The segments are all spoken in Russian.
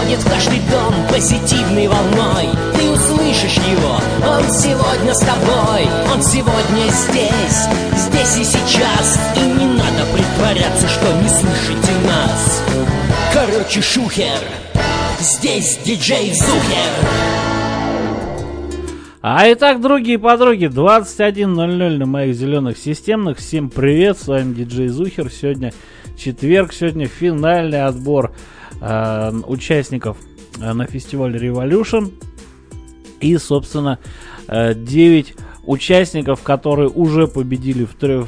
входит в каждый дом позитивной волной. Ты услышишь его, он сегодня с тобой, он сегодня здесь, здесь и сейчас. И не надо притворяться, что не слышите нас. Короче, шухер, здесь диджей Зухер. А итак, другие подруги, 21:00 на моих зеленых системных. Всем привет, с вами диджей Зухер. Сегодня четверг, сегодня финальный отбор участников на фестивале Revolution. И, собственно, 9 участников, которые уже победили в трех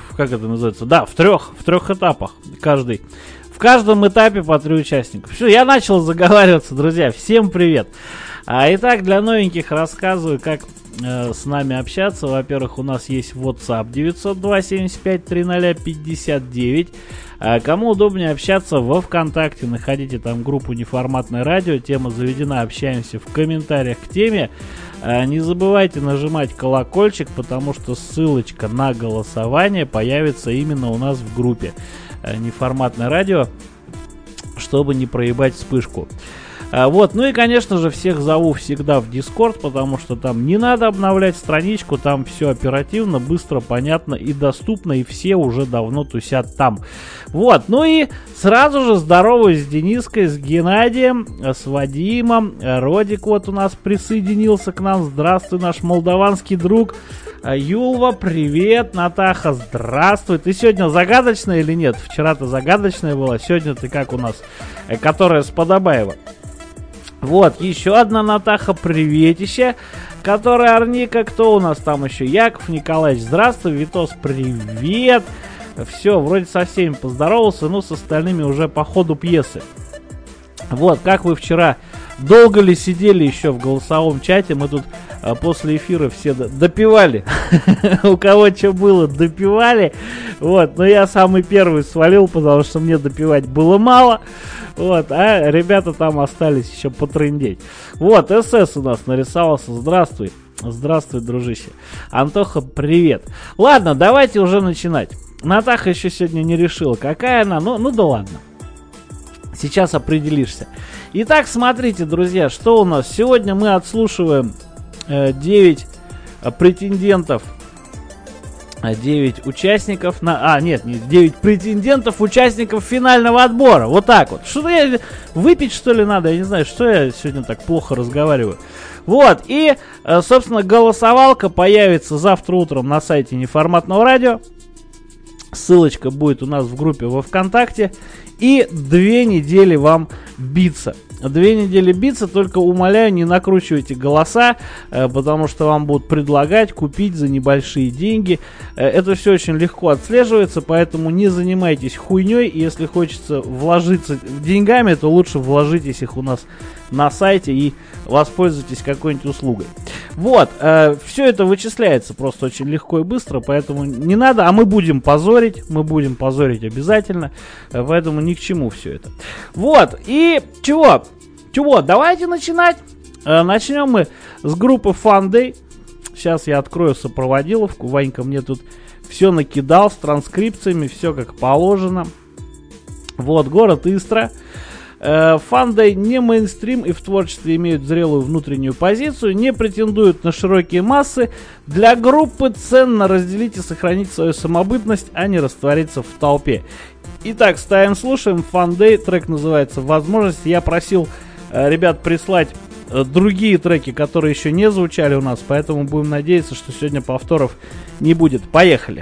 этапах каждый. В каждом этапе по 3 участника. Все, я начал заговариваться, друзья. Всем привет. Итак, для новеньких рассказываю, как с нами общаться. Во-первых, у нас есть WhatsApp 902-75-30-59. Кому удобнее общаться во ВКонтакте, находите там группу «Неформатное радио», тема заведена, общаемся в комментариях к теме. Не забывайте нажимать колокольчик, потому что ссылочка на голосование появится именно у нас в группе «Неформатное радио», чтобы не проебать вспышку. Вот, ну и, конечно же, всех зову всегда в Discord, потому что там не надо обновлять страничку, там все оперативно, быстро, понятно и доступно, и все уже давно тусят там. Вот, ну и сразу же здороваюсь с Дениской, с Геннадием, с Вадимом. Родик вот у нас присоединился к нам. Здравствуй, наш молдаванский друг. Юлва, привет. Натаха, здравствуй. Ты сегодня загадочная или нет? Вчера ты загадочная была, сегодня ты как у нас, которая с Подобаева. Вот, еще одна Натаха, приветище, которая Арника, кто у нас там еще? Яков Николаевич, здравствуй, Витос, привет. Все, вроде со всеми поздоровался, но с остальными уже по ходу пьесы. Вот, как вы вчера долго ли сидели еще в голосовом чате, мы тут после эфира все допивали, у кого что было, допивали, вот, но я самый первый свалил, потому что мне допивать было мало, вот, а ребята там остались еще потрындеть. Вот, СС у нас нарисовался, здравствуй, здравствуй, дружище. Антоха, привет. Ладно, давайте уже начинать. Натаха еще сегодня не решила, какая она, ну да ладно. Сейчас определишься. Итак, смотрите, друзья, что у нас. Сегодня мы отслушиваем 9 претендентов, 9 участников на... не 9 претендентов, участников финального отбора. Вот так вот. Что я... Выпить, что ли, надо? Я не знаю, что я сегодня так плохо разговариваю. Вот, и, собственно, голосовалка появится завтра утром на сайте Неформатного радио. Ссылочка будет у нас в группе во ВКонтакте. И 2 недели вам биться. 2 недели биться, только умоляю, не накручивайте голоса, потому что вам будут предлагать купить за небольшие деньги. Это все очень легко отслеживается, поэтому не занимайтесь хуйней. Если хочется вложиться деньгами, то лучше вложитесь их у нас на сайте и воспользуйтесь какой-нибудь услугой. Вот, все это вычисляется просто очень легко и быстро, поэтому не надо, а мы будем позорить обязательно, поэтому ни к чему все это. Вот, и чего, давайте начинать. Начнем мы с группы Fun Day. Сейчас я открою сопроводиловку, Ванька мне тут все накидал с транскрипциями, все как положено. Вот, город Истра. Fun Day не мейнстрим и в творчестве имеют зрелую внутреннюю позицию, не претендуют на широкие массы. Для группы ценно разделить и сохранить свою самобытность, а не раствориться в толпе. Итак, ставим, слушаем. Fun Day, трек называется «Возможность». Я просил ребят прислать другие треки, которые еще не звучали у нас, поэтому будем надеяться, что сегодня повторов не будет. Поехали!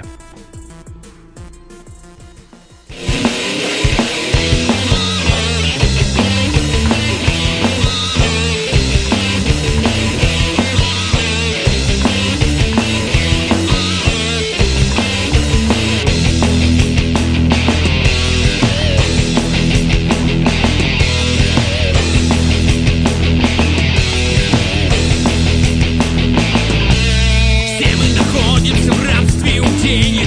Все мы находимся в рабстве у тени.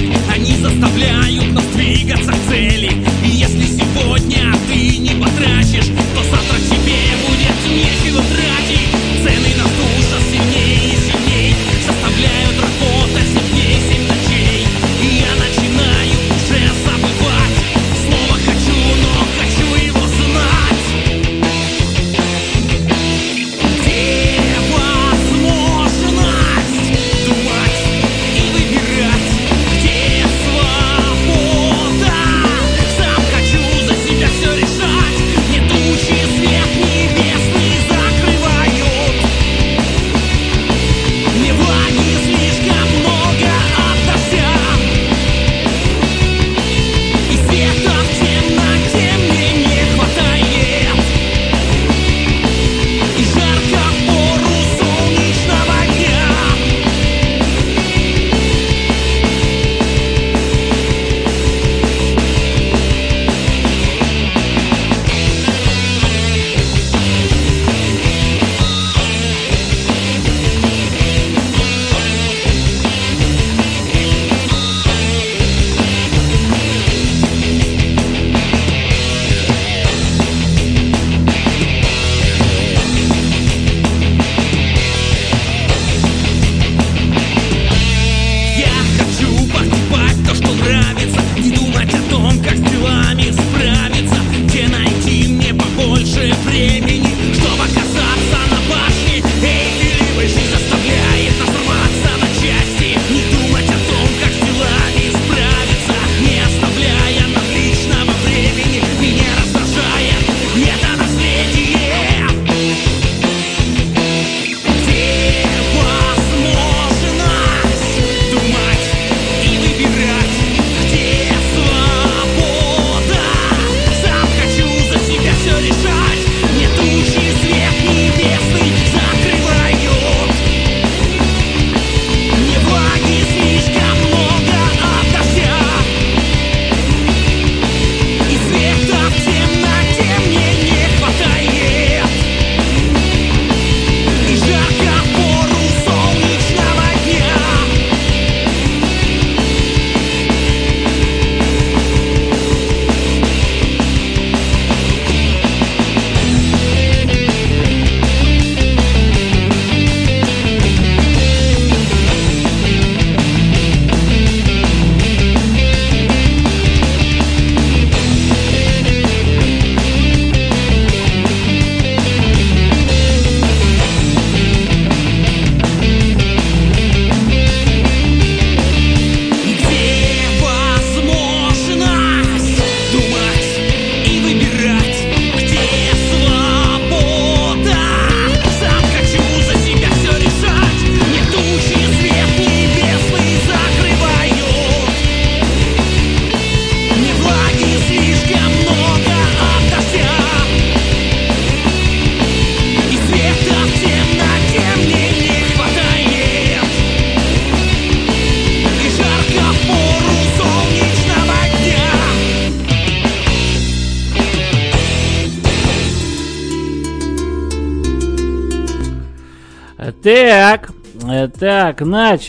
Так,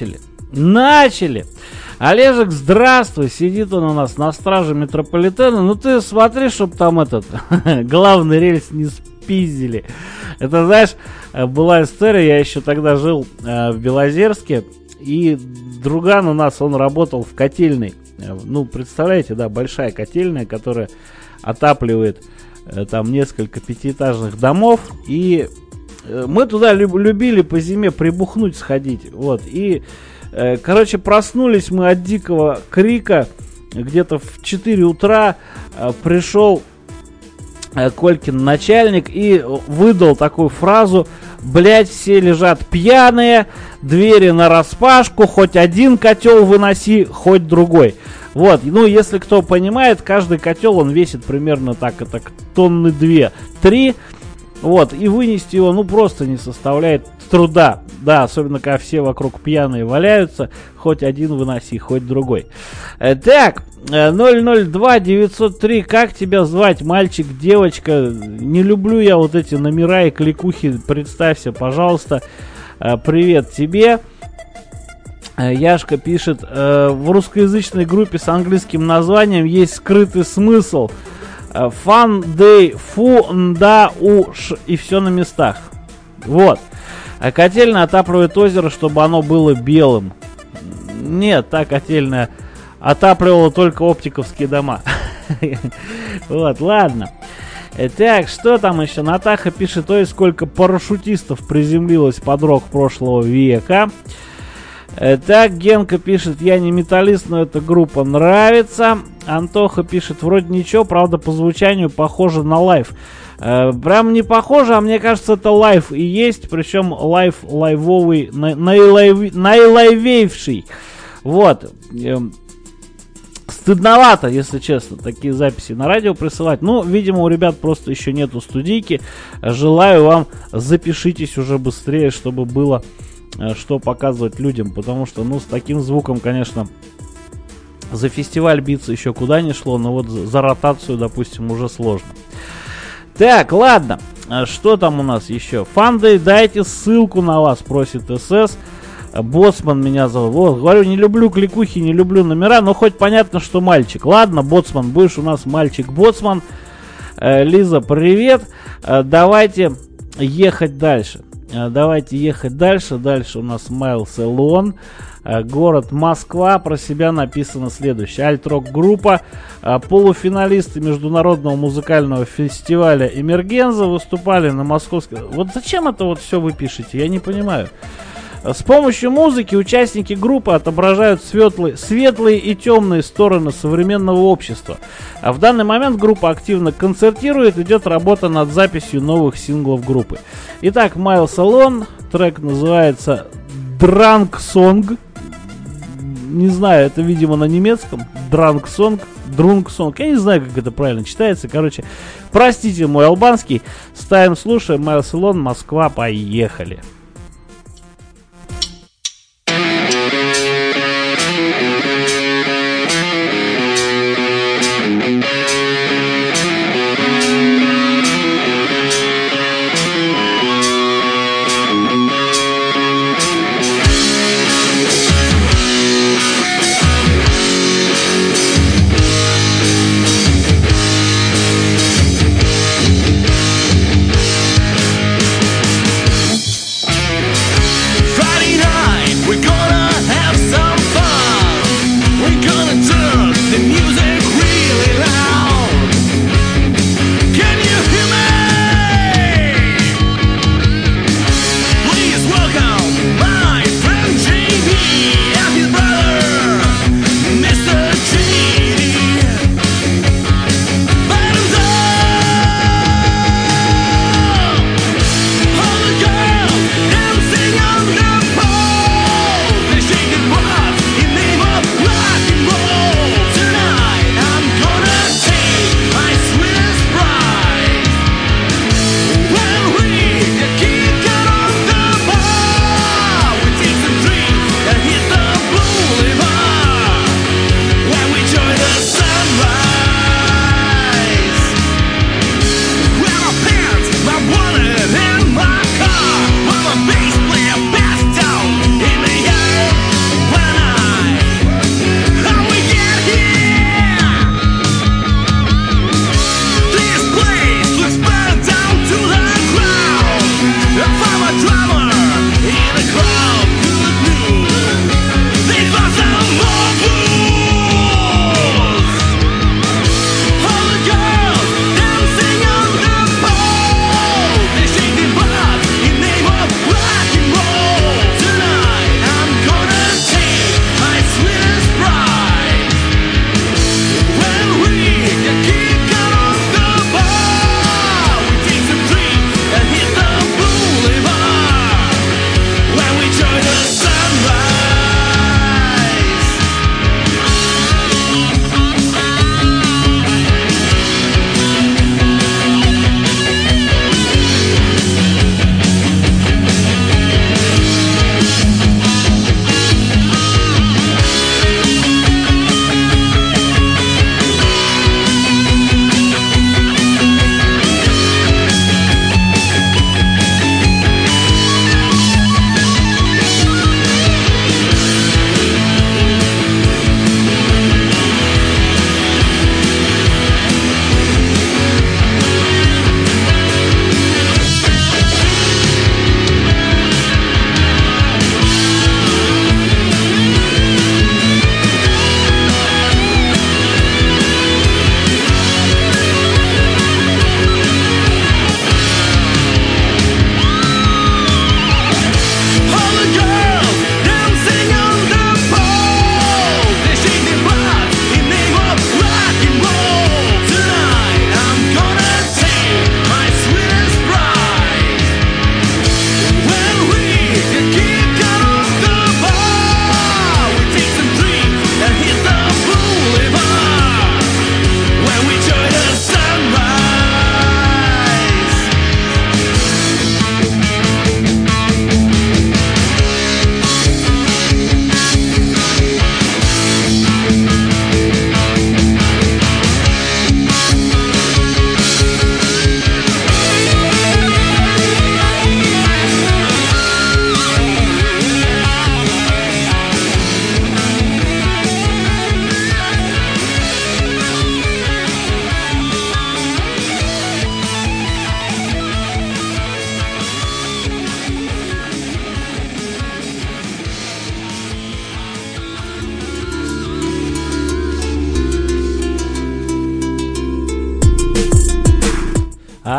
начали. Олежек, здравствуй, сидит он у нас на страже метрополитена. Ну ты смотри, чтоб там этот главный рельс не спиздили. Это, знаешь, была история, я еще тогда жил в Белозерске, и друган у нас, он работал в котельной. Ну, представляете, да, большая котельная, которая отапливает там несколько пятиэтажных домов, и мы туда любили по зиме прибухнуть сходить, вот, и, короче, проснулись мы от дикого крика, где-то в 4 утра пришел Колькин начальник и выдал такую фразу: блять, все лежат пьяные, двери нараспашку, хоть один котел выноси, хоть другой. Вот, ну, если кто понимает, каждый котел, он весит примерно так, это тонны 2-3. Вот, и вынести его, ну, просто не составляет труда. Да, особенно, когда все вокруг пьяные валяются. Хоть один выноси, хоть другой. Так, 002-903, как тебя звать, мальчик, девочка? Не люблю я вот эти номера и кликухи, представься, пожалуйста. Привет тебе. Яшка пишет, в русскоязычной группе с английским названием есть скрытый смысл. Fun day, фу, да, уш, и все на местах. Вот. А котельная отапливает озеро, чтобы оно было белым. Нет, та котельная отапливала только оптиковские дома. Вот, ладно. Так, что там еще? Натаха пишет, ой, сколько парашютистов приземлилось под рок прошлого века. Так, Генка пишет, я не металлист, но эта группа нравится. Антоха пишет, вроде ничего, правда по звучанию похоже на лайв. Прям не похоже, а мне кажется, это лайв и есть, причем лайвовый, наилайвейший. Вот. Стыдновато, если честно, такие записи на радио присылать. Ну, видимо, у ребят просто еще нету студийки. Желаю вам, запишитесь уже быстрее, чтобы было что показывать людям, потому что, ну, с таким звуком, конечно, за фестиваль биться еще куда не шло, но вот за ротацию, допустим, уже сложно. Так, ладно, что там у нас еще? Фанды, дайте ссылку на вас, просит СС. Боцман меня зовут. Вот, говорю, не люблю кликухи, не люблю номера, но хоть понятно, что мальчик. Ладно, Боцман, будешь у нас мальчик-боцман. Лиза, привет. Давайте ехать дальше. Дальше у нас Майлз Элон. Город Москва. Про себя написано следующее. Альт-рок группа. Полуфиналисты международного музыкального фестиваля Эмергенза выступали на московской... Вот зачем это вот все вы пишете? Я не понимаю. С помощью музыки участники группы отображают светлые и темные стороны современного общества. А в данный момент группа активно концертирует, идет работа над записью новых синглов группы. Итак, Майлз Элон, трек называется Drunk Song. Не знаю, это, видимо, на немецком. Drunk Song. Я не знаю, как это правильно читается. Короче, простите мой албанский. Ставим, слушаем. Майлз Элон, Москва, поехали.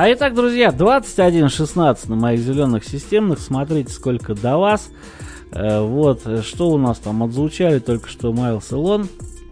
Итак, друзья, 21:16 на моих зеленых системных. Смотрите, сколько до вас. Вот, что у нас там отзвучали только что Майлз Элон.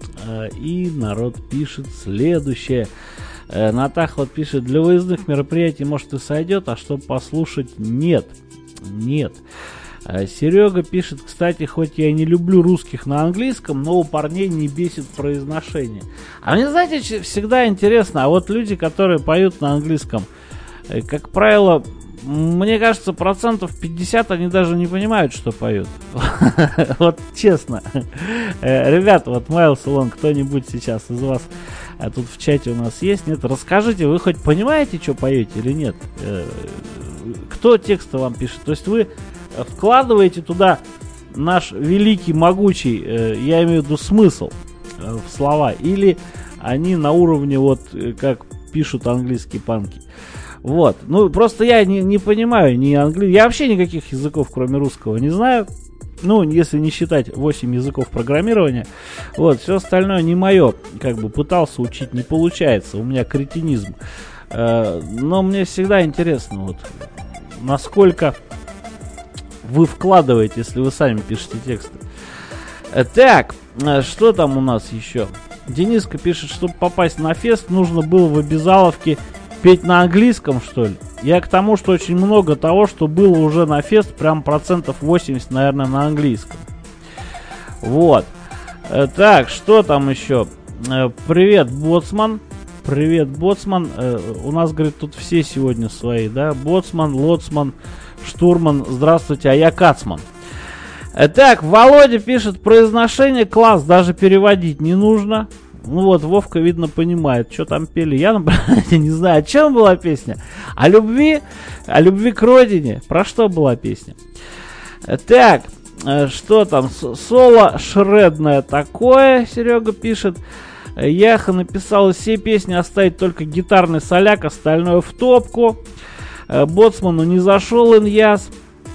И народ пишет следующее. Натаха вот пишет: для выездных мероприятий может и сойдет, а чтобы послушать нет. Нет. Серега пишет: кстати, хоть я и не люблю русских на английском, но у парней не бесит произношение. А мне, знаете, всегда интересно, а вот люди, которые поют на английском, как правило, мне кажется, 50% они даже не понимают, что поют. Вот честно. Ребята, вот Майлз Элон, кто-нибудь сейчас из вас тут в чате у нас есть? Нет? Расскажите, вы хоть понимаете, что поете или нет? Кто тексты вам пишет? То есть вы вкладываете туда наш великий, могучий, я имею в виду смысл в слова, или они на уровне вот как пишут английские панки? Вот, ну просто я не понимаю ни английский, я вообще никаких языков кроме русского не знаю, ну если не считать 8 языков программирования, вот, все остальное не мое, как бы пытался учить, не получается, у меня кретинизм, но мне всегда интересно, вот, насколько вы вкладываете, если вы сами пишете тексты. Так, что там у нас еще? Дениска пишет, чтобы попасть на фест, нужно было в обязаловке петь на английском, что ли? Я к тому, что очень много того, что было уже на фест, прям 80%, наверное, на английском. Вот. Так, что там еще? Привет, Боцман. Привет, Боцман. У нас, говорит, тут все сегодня свои, да? Боцман, Лоцман, Штурман. Здравствуйте, а я Кацман. Так, Володя пишет: произношение класс, даже переводить не нужно. Ну вот, Вовка, видно, понимает, что там пели. Я, например, не знаю, о чем была песня. О любви к родине. Про что была песня? Так, что там? Соло шредное такое, Серега пишет. Яха написал: все песни оставить, только гитарный соляк, остальное в топку. Боцману не зашел иньяс.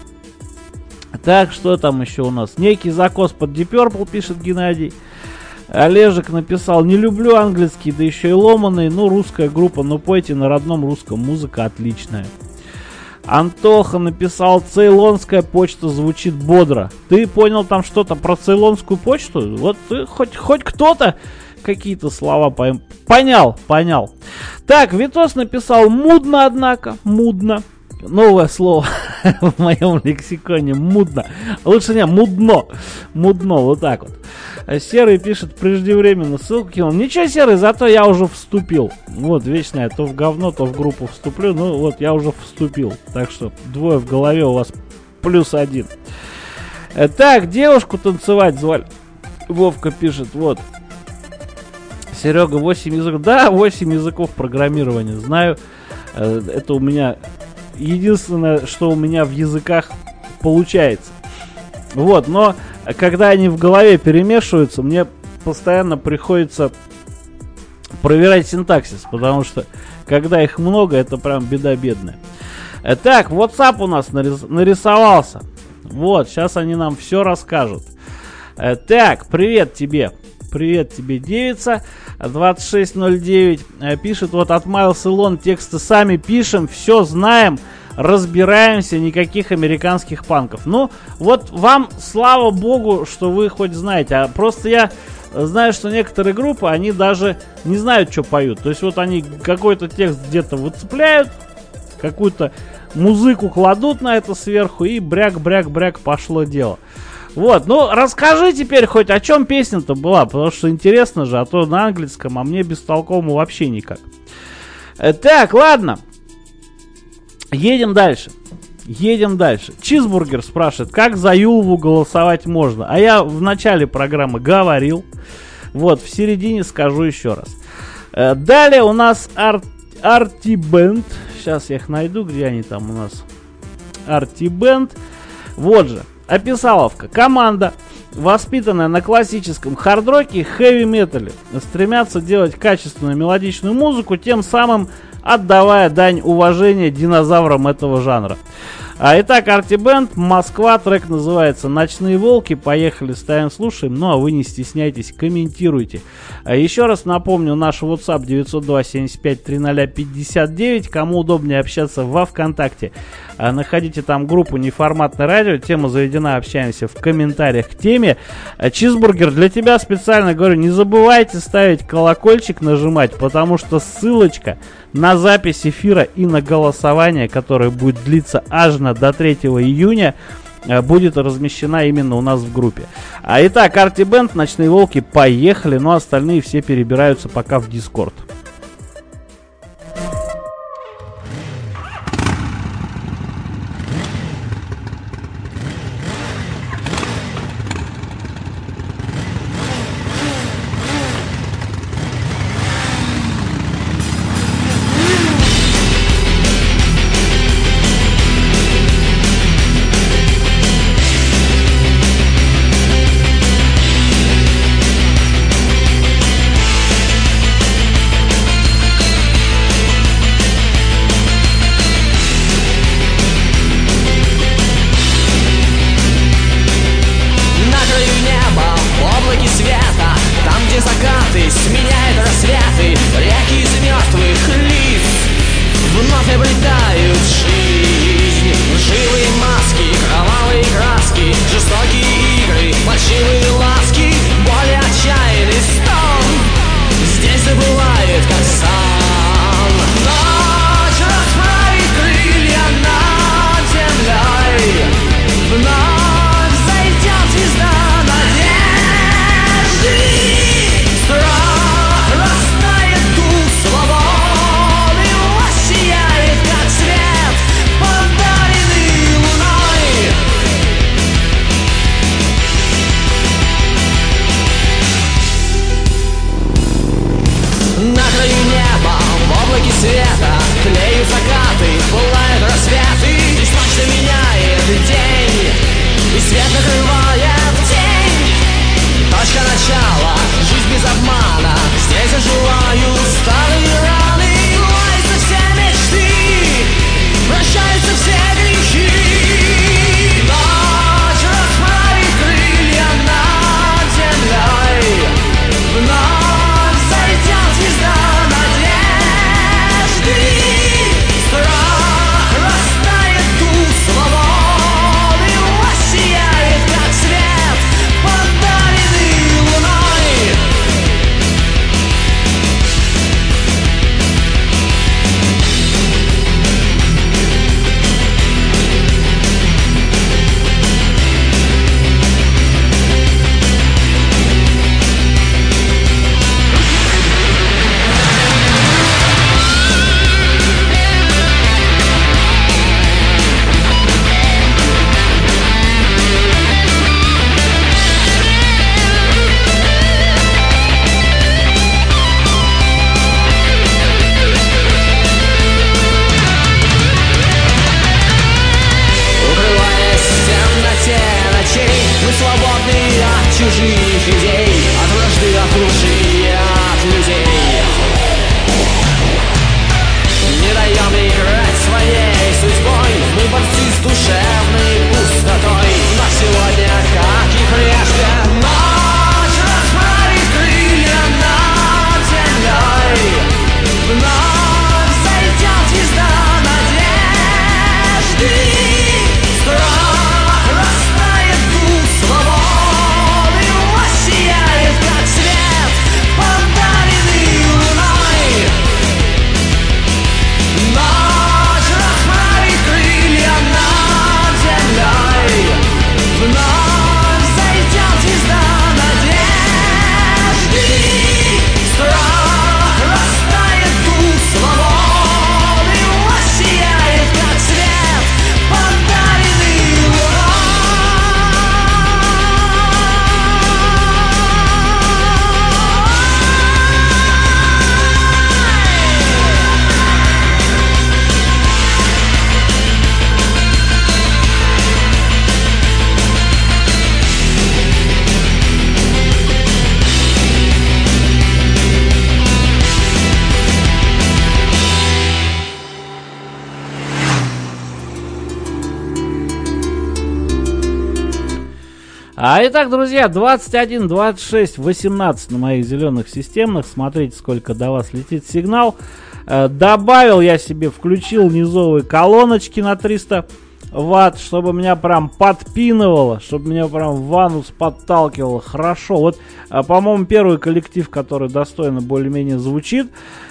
Так, что там еще у нас? Некий закос под Deep Purple, пишет Геннадий. Олежек написал: не люблю английский, да еще и ломаный, ну русская группа, но пойте на родном русском, музыка отличная. Антоха написал: цейлонская почта звучит бодро. Ты понял там что-то про цейлонскую почту? Вот ты, хоть кто-то какие-то слова понял. Так, Витос написал: мудно, однако, мудно. Новое слово в моем лексиконе, мудно. Лучше не, мудно, вот так вот. Серый пишет: преждевременно ссылку кинул. Ничего, Серый, зато я уже вступил. Вот, вечно я то в говно, то в группу вступлю. Ну вот, я уже вступил. Так что 2 в голове у вас +1. Так, девушку танцевать звали. Вовка пишет, вот. Серега, 8 языков. Да, 8 языков программирования. Знаю, это у меня единственное, что у меня в языках получается. Вот, но когда они в голове перемешиваются, мне постоянно приходится проверять синтаксис, потому что когда их много, это прям беда бедная. Так, WhatsApp у нас нарисовался. Вот, сейчас они нам все расскажут. Так, привет тебе, девица. 2609 пишет: вот от Майлз Элон тексты сами пишем, все знаем, разбираемся, никаких американских панков. Ну, вот вам, слава богу, что вы хоть знаете. А просто я знаю, что некоторые группы, они даже не знают, что поют. То есть вот они какой-то текст где-то выцепляют, какую-то музыку кладут на это сверху, и бряк, пошло дело. Вот, ну расскажи теперь хоть, о чем песня-то была, потому что интересно же, а то на английском, а мне бестолковому вообще никак. Так, ладно. Едем дальше. Чизбургер спрашивает: как за Юлву голосовать можно? А я в начале программы говорил. Вот, в середине скажу еще раз. Далее у нас Арти-бенд. Сейчас я их найду, где они там у нас. Арти-бенд. Вот же. Описаловка. Команда, воспитанная на классическом хард-роке и хэви-метале, стремятся делать качественную мелодичную музыку, тем самым отдавая дань уважения динозаврам этого жанра. Итак, Арти-бенд, Москва, трек называется «Ночные волки». Поехали, ставим, слушаем. Ну, а вы не стесняйтесь, комментируйте. Еще раз напомню, наш WhatsApp 902-75-30-59. Кому удобнее общаться во ВКонтакте, находите там группу «Неформатное радио». Тема заведена, общаемся в комментариях к теме. Чизбургер, для тебя специально говорю, не забывайте ставить колокольчик, нажимать, потому что ссылочка на запись эфира и на голосование, которое будет длиться аж до 3 июня, будет размещена именно у нас в группе. Итак, Арти-бенд, «Ночные волки», поехали, но остальные все перебираются пока в Дискорд. Растает дух свободы, воссияет Итак, друзья, 21, 26, 18 на моих зеленых системных. Смотрите, сколько до вас летит сигнал. Добавил я себе, включил низовые колоночки на 300 ватт, чтобы меня прям подпинывало, чтобы меня прям в анус подталкивало. Хорошо. Вот, по-моему, первый коллектив, который достойно более-менее звучит.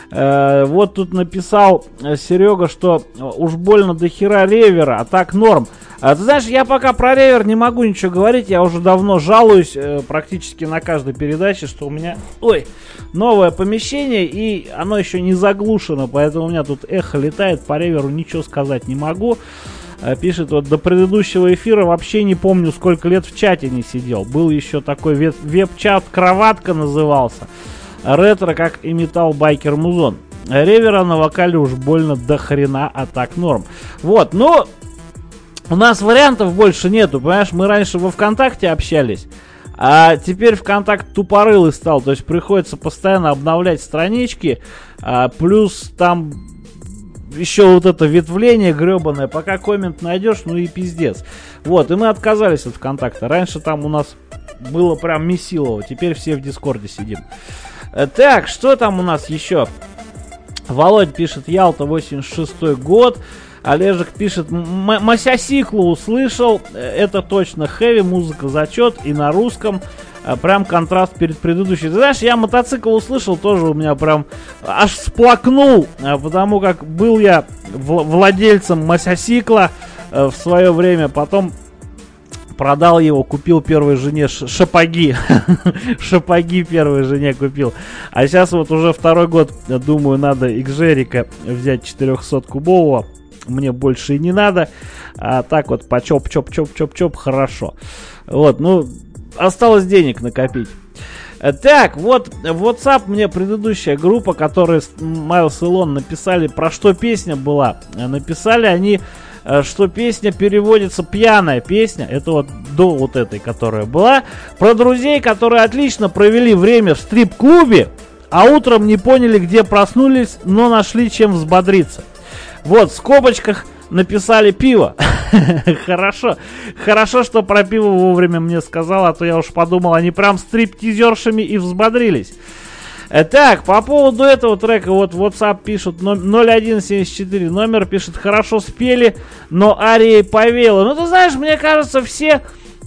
Вот тут написал Серега, что уж больно до хера ревера, а так норм. Ты знаешь, я пока про ревер не могу ничего говорить, я уже давно жалуюсь практически на каждой передаче, что у меня, новое помещение, и оно еще не заглушено, поэтому у меня тут эхо летает, по реверу ничего сказать не могу. Пишет, вот до предыдущего эфира вообще не помню, сколько лет в чате не сидел. Был еще такой веб-чат, кроватка назывался. Ретро, как и металл байкер музон. Ревера на вокале уж больно до хрена, а так норм. Вот, ну, у нас вариантов больше нету, понимаешь, мы раньше во ВКонтакте общались, а теперь ВКонтакт тупорылый стал, то есть приходится постоянно обновлять странички, плюс там еще вот это ветвление гребаное, пока коммент найдешь, ну и пиздец. Вот, и мы отказались от ВКонтакта, раньше там у нас было прям месилово, теперь все в Дискорде сидим. Так, что там у нас еще? Володь пишет, Ялта, 86-й год. Олежек пишет, Масясиклу услышал, это точно хэви, музыка зачет, и на русском, прям контраст перед предыдущей. Ты знаешь, я мотоцикл услышал, тоже у меня прям аж всплакнул, потому как был я владельцем Масясикла в свое время, потом продал его, купил первой жене шапаги. Шапаги первой жене купил. А сейчас вот уже второй год, думаю, надо Xjerika взять 400-кубового. Мне больше и не надо. А так вот по чоп-чоп-чоп-чоп-чоп хорошо. Вот, ну, осталось денег накопить. Так, вот в WhatsApp мне предыдущая группа, которая Майлз и Лон написали, про что песня была. Написали они, что песня переводится пьяная песня. Это вот до вот этой, которая была. Про друзей, которые отлично провели время в стрип-клубе, а утром не поняли, где проснулись, но нашли чем взбодриться. Вот, в скобочках написали пиво. Хорошо. Хорошо, что про пиво вовремя мне сказал, а то я уж подумал, они прям стриптизершами и взбодрились. Так, по поводу этого трека, вот в WhatsApp пишут 0174, номер пишет, хорошо спели, но арией повеяло. Ну, ты знаешь, мне кажется, все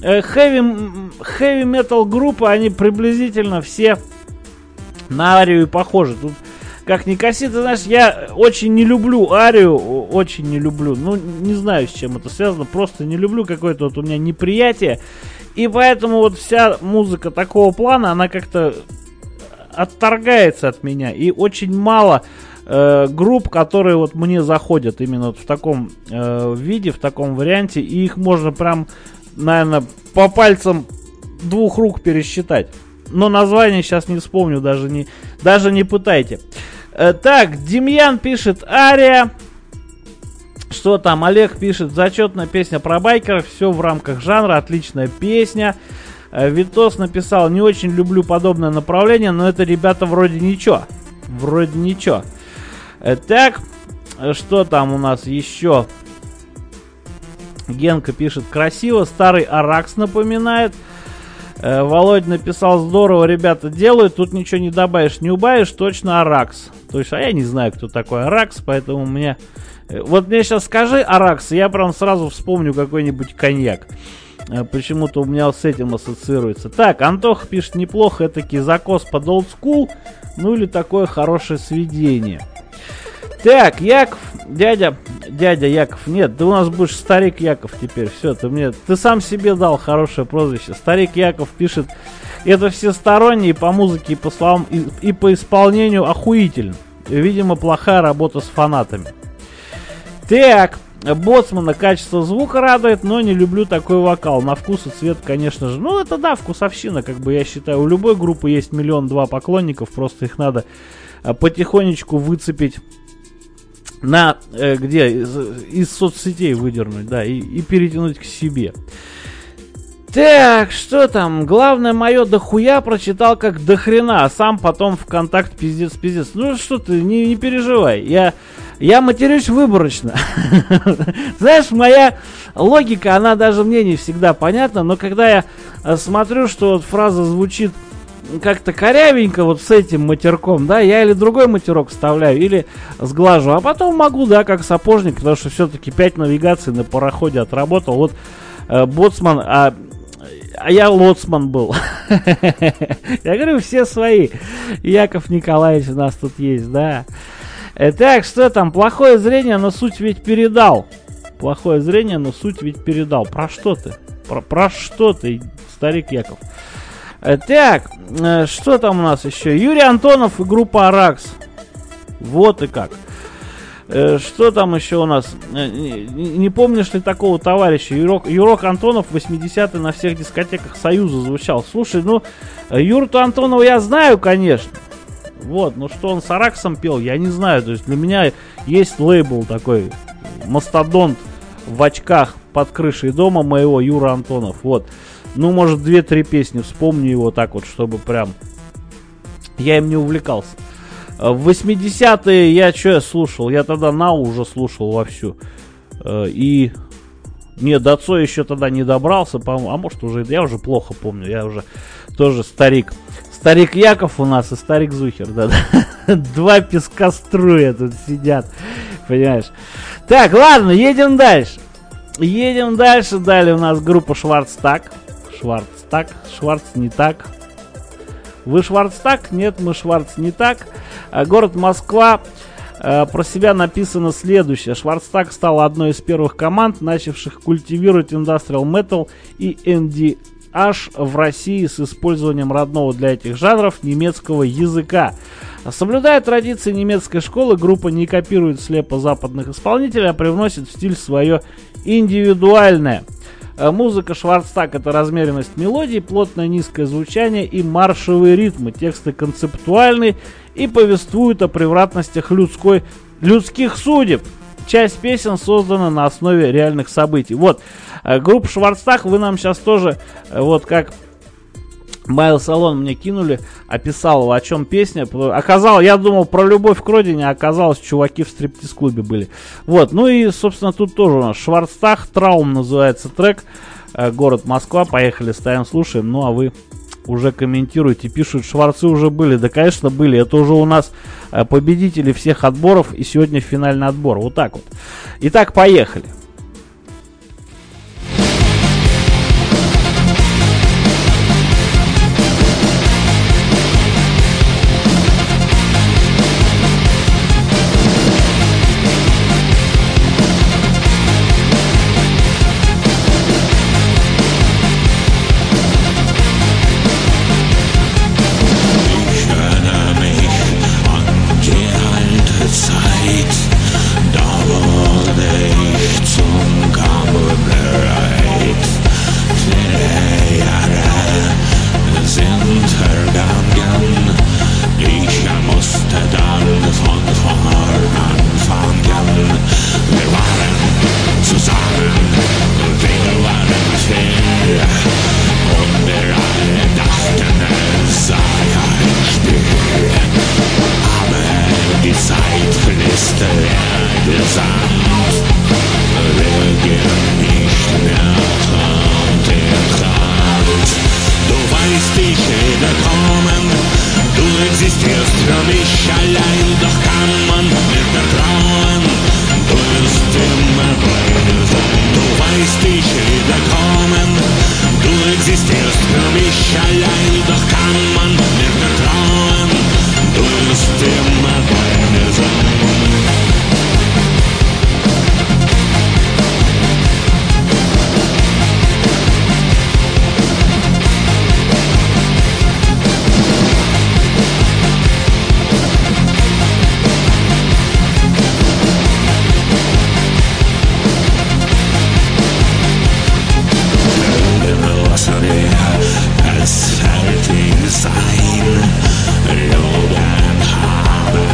heavy metal группы, они приблизительно все на арию похожи. Тут как ни коси, ты знаешь, я очень не люблю арию, очень не люблю. Ну, не знаю, с чем это связано, просто не люблю, какое-то вот у меня неприятие. И поэтому вот вся музыка такого плана, она как-то отторгается от меня. И очень мало групп, которые вот мне заходят именно вот в таком виде, в таком варианте. И их можно прям, наверное, по пальцам двух рук пересчитать. Но название сейчас не вспомню, даже не пытайте. Так, Демьян пишет ария. Что там? Олег пишет, зачетная песня про байкеров, все в рамках жанра, отличная песня. Витос написал, не очень люблю подобное направление, но это, ребята, вроде ничего. Вроде ничего. Так, что там у нас еще? Генка пишет, красиво, старый Аракс напоминает. Володь написал, здорово, ребята делают, тут ничего не добавишь, не убавишь, точно Аракс. То есть, а я не знаю, кто такой Аракс, поэтому мне... Вот мне сейчас скажи Аракс, я прям сразу вспомню какой-нибудь коньяк. Почему-то у меня с этим ассоциируется. Так, Антох пишет, неплохо, этакий закос под old school, ну или такое хорошее сведение. Так, Яков, дядя Яков, нет, ты у нас будешь старик Яков теперь, все, ты сам себе дал хорошее прозвище. Старик Яков пишет, это всесторонне, и по музыке, и по словам, и по исполнению охуительно. Видимо, плохая работа с фанатами. Так, Боцмана качество звука радует, но не люблю такой вокал. На вкус и цвет, конечно же. Ну, это да, вкусовщина, как бы я считаю. У любой группы есть 1-2 миллиона поклонников, просто их надо потихонечку выцепить. Где из соцсетей выдернуть, да, и перетянуть к себе. Так, что там? Главное, мое дохуя прочитал как дохрена, а сам потом ВКонтакт пиздец. Ну что ты, не переживай. Я Я матерюсь выборочно. Знаешь, моя логика, она даже мне не всегда понятна, но когда я смотрю, что вот фраза звучит как-то корявенько вот с этим матерком, да, я или другой матерок вставляю, или сглажу, а потом могу, да, как сапожник, потому что все-таки 5 навигаций на пароходе отработал. Вот боцман, а я лоцман был. Я говорю, все свои. Яков Николаевич у нас тут есть, да. Так, что там? Плохое зрение, но суть ведь передал. Плохое зрение, но суть ведь передал. Про что ты? Про что ты, старик Яков? Так, что там у нас еще? Юрий Антонов и группа Аракс. Вот и как. Что там еще у нас? Не помнишь ли такого товарища? Юрок Антонов в 80-е на всех дискотеках Союза звучал. Слушай, ну, Юру-то Антонова я знаю, конечно. Вот, но что он с Араксом пел, я не знаю. То есть для меня есть лейбл такой, мастодонт в очках под крышей дома моего, Юра Антонов. Вот. Ну, может, 2-3 песни вспомню его так вот, чтобы прям я им не увлекался. В 80-е я слушал? Я тогда Нау уже слушал вовсю. И... Нет, до Цоя еще тогда не добрался, по-моему. А может уже... Я уже плохо помню. Я уже тоже старик. Старик Яков у нас и старик Зухер. Да. Два пескоструя тут сидят. Понимаешь? Так, ладно, едем дальше. Едем дальше. Далее у нас группа Шварцтаг. Шварц не так. Вы Шварцтаг? Нет, мы Шварц не так. Город Москва. Про себя написано следующее. Шварцтаг стала одной из первых команд, начавших культивировать Industrial Metal и NDH в России с использованием родного для этих жанров немецкого языка. Соблюдая традиции немецкой школы, группа не копирует слепо западных исполнителей, а привносит в стиль свое индивидуальное. Музыка Шварцтаг — это размеренность мелодий, плотное низкое звучание и маршевые ритмы. Тексты концептуальные и повествуют о превратностях людских судеб. Часть песен создана на основе реальных событий. Вот, группа Шварцтаг, вы нам сейчас тоже, вот как Майл Салон мне кинули, описал, о чем песня. Оказалось, я думал про любовь к родине, а оказалось, чуваки в стриптиз-клубе были. Вот, ну и, собственно, тут тоже у нас Шварцтаг, Траум называется трек, город Москва, поехали, ставим, слушаем, ну а вы уже комментируйте, пишут, Шварцы уже были, да, конечно, были, это уже у нас победители всех отборов, и сегодня финальный отбор, вот так вот. Итак, поехали. Sein, Logan haben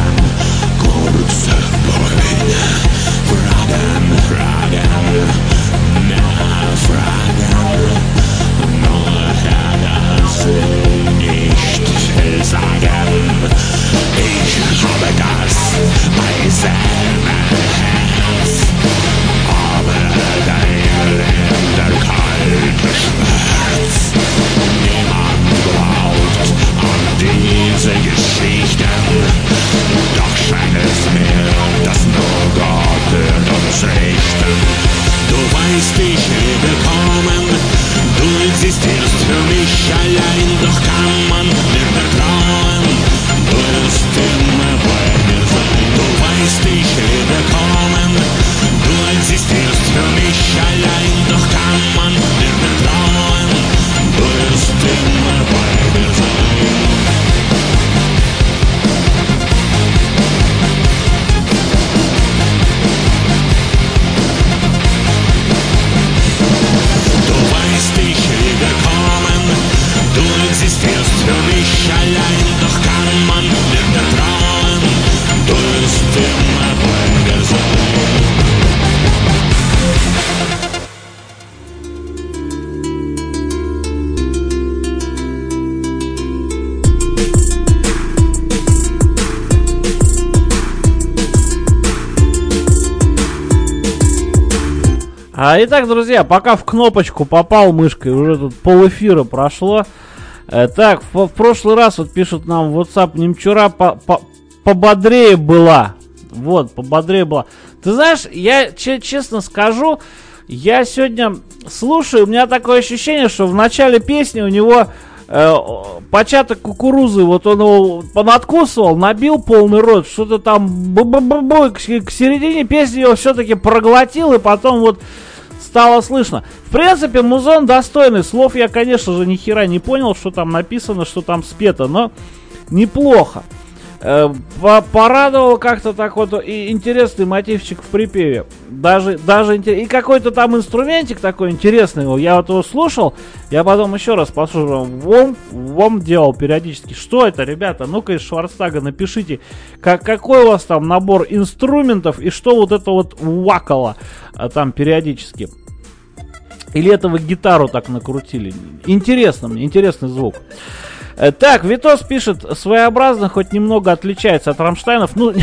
Итак, друзья, пока в кнопочку попал мышкой, уже тут полэфира прошло. Так, в прошлый раз вот пишут нам в WhatsApp: Немчура пободрее была. Вот, пободрее была. Ты знаешь, я честно скажу, я сегодня слушаю, у меня такое ощущение, что в начале песни у него початок кукурузы, вот он его понадкусывал, набил полный рот, что-то там к середине песни его все-таки проглотил, и потом вот стало слышно. В принципе, музон достойный, слов я, конечно же, ни хера не понял, что там написано, что там спето, но неплохо. Порадовал как-то так вот, и интересный мотивчик в припеве. Даже и какой-то там инструментик такой интересный. Я вот его слушал, я потом еще раз послушал. Вом делал периодически. Что это, ребята? Ну-ка из Шварцтага напишите, какой у вас там набор инструментов и что вот это вот вакало там периодически. Или это вы гитару так накрутили? Интересно мне, интересный звук. Так, Витос пишет: своеобразно, хоть немного отличается от Рамштайнов. Ну,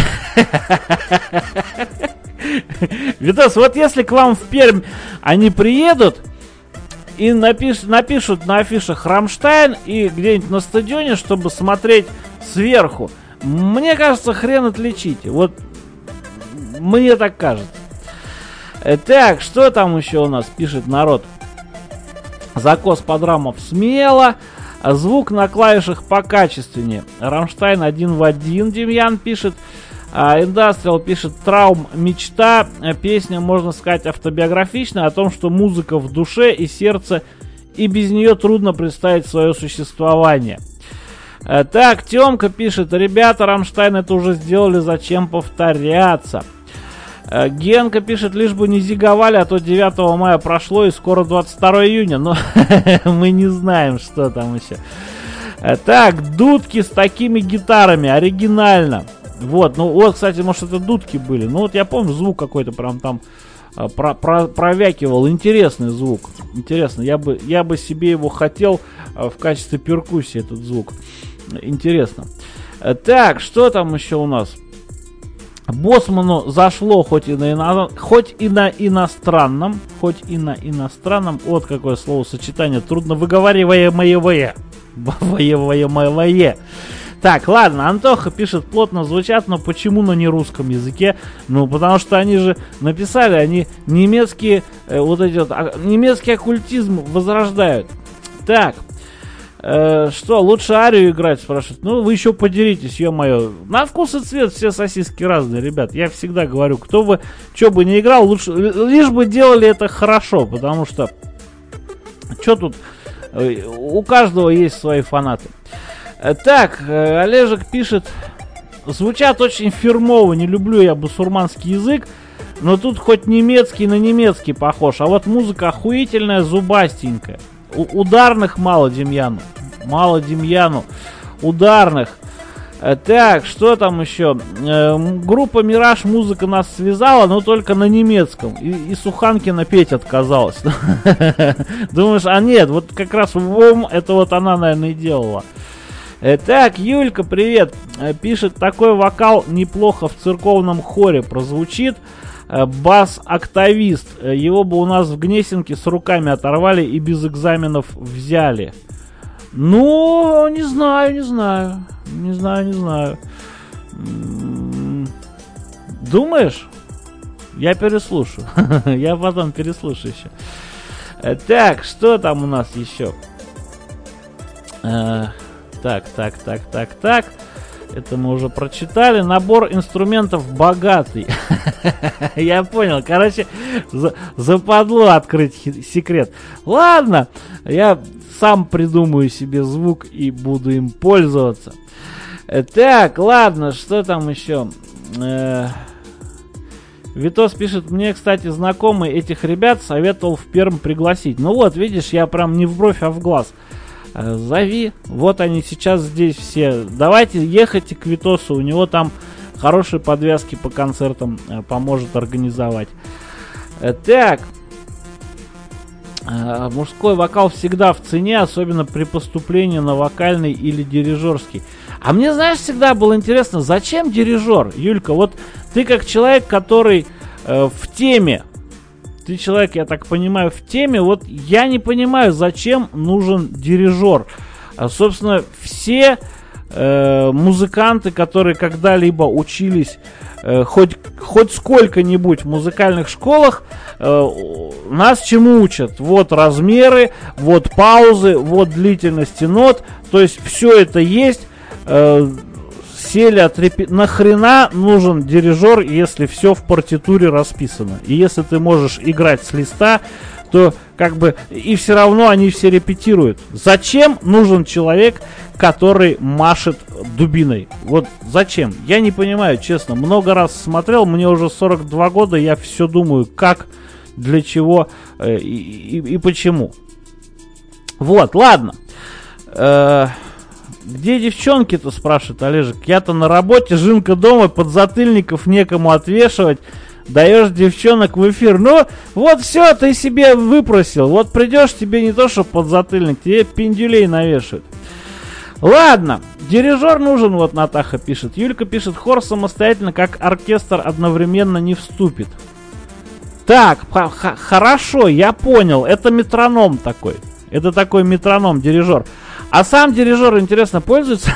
Витос, вот если к вам в Пермь они приедут и напишут на афишах Рамштайн и где-нибудь на стадионе, чтобы смотреть сверху, мне кажется, хрен отличите. Вот мне так кажется. Так, что там еще у нас пишет народ? Закос подрамов смело. Звук на клавишах покачественнее. Рамштайн 1 в 1, Демьян пишет. Индастриал пишет: траум мечта. Песня, можно сказать, автобиографичная, о том, что музыка в душе и сердце, и без нее трудно представить свое существование. Так, Тёмка пишет: ребята, Рамштайн это уже сделали, зачем повторяться? Генка пишет: лишь бы не зиговали, а то 9 мая прошло и скоро 22 июня. Но мы не знаем, что там еще. Так, дудки с такими гитарами, оригинально. Вот, ну вот, кстати, может это дудки были. Ну вот я помню, звук какой-то прям там провякивал. Интересный звук. Интересно, я бы себе его хотел в качестве перкуссии, этот звук. Интересно. Так, что там еще у нас? Боссману зашло хоть и на иностранном. Вот какое словосочетание трудно выговариваемое. Так, ладно, Антоха пишет: плотно звучат, но почему на нерусском языке? Ну, потому что они же написали, они немецкие, немецкий оккультизм возрождают. Так. Что, лучше арию играть, спрашивают? Ну, вы еще поделитесь, ё-моё. На вкус и цвет все сосиски разные, ребят. Я всегда говорю, кто бы, что бы не играл, лучше, лишь бы делали это хорошо, потому что, что тут, у каждого есть свои фанаты. Так, Олежек пишет: звучат очень фирмово, не люблю я басурманский язык, но тут хоть немецкий на немецкий похож, а вот музыка охуительная, зубастенькая. Ударных мало Демьяну. Ударных. Так, что там еще? Группа Мираж, музыка нас связала, но только на немецком. И Суханкина петь отказалась. Думаешь, нет, вот как раз ВОМ, это вот она, наверное, и делала. Так, Юлька, привет. Пишет: такой вокал неплохо в церковном хоре прозвучит. Бас-октавист. Его бы у нас в Гнесинке с руками оторвали и без экзаменов взяли. Ну, не знаю. Думаешь? Я переслушаю. Я потом переслушаю еще. Так, что там у нас еще? Так. Это мы уже прочитали. Набор инструментов богатый. Я понял. Короче, западло открыть секрет. Ладно, я сам придумаю себе звук и буду им пользоваться. Так, ладно, что там еще? Витос пишет: мне, кстати, знакомый этих ребят советовал в Пермь пригласить. Ну вот, видишь, я прям не в бровь, а в глаз. Зови, вот они сейчас здесь все. Давайте ехайте к Витосу, у него там хорошие подвязки по концертам поможет организовать. Так, мужской вокал всегда в цене, особенно при поступлении на вокальный или дирижерский. А мне, знаешь, всегда было интересно, зачем дирижер, Юлька? Вот ты как человек, который в теме, ты человек, я так понимаю, в теме. Вот я не понимаю, зачем нужен дирижер. Собственно, все музыканты, которые когда-либо учились хоть сколько-нибудь в музыкальных школах, нас чему учат? Вот размеры, вот паузы, вот длительности нот. То есть все это есть. Сели нахрена нужен дирижер, если все в партитуре расписано? И если ты можешь играть с листа, то как бы и все равно они все репетируют. Зачем нужен человек, который машет дубиной? Вот зачем? Я не понимаю, честно. Много раз смотрел, мне уже 42 года, я все думаю, как, для чего и почему. Вот, ладно. Где девчонки-то, спрашивает Олежек. Я-то на работе, Жинка дома, подзатыльников некому отвешивать. Даешь девчонок в эфир. Ну, вот все, ты себе выпросил. Вот придешь, тебе не то, что подзатыльник, тебе пиндюлей навешают. Ладно, дирижер нужен, вот Натаха пишет. Юлька пишет, хор самостоятельно, как оркестр, одновременно не вступит. Так, хорошо, я понял. Это метроном такой. Это такой метроном, дирижер. А сам дирижер, интересно, пользуется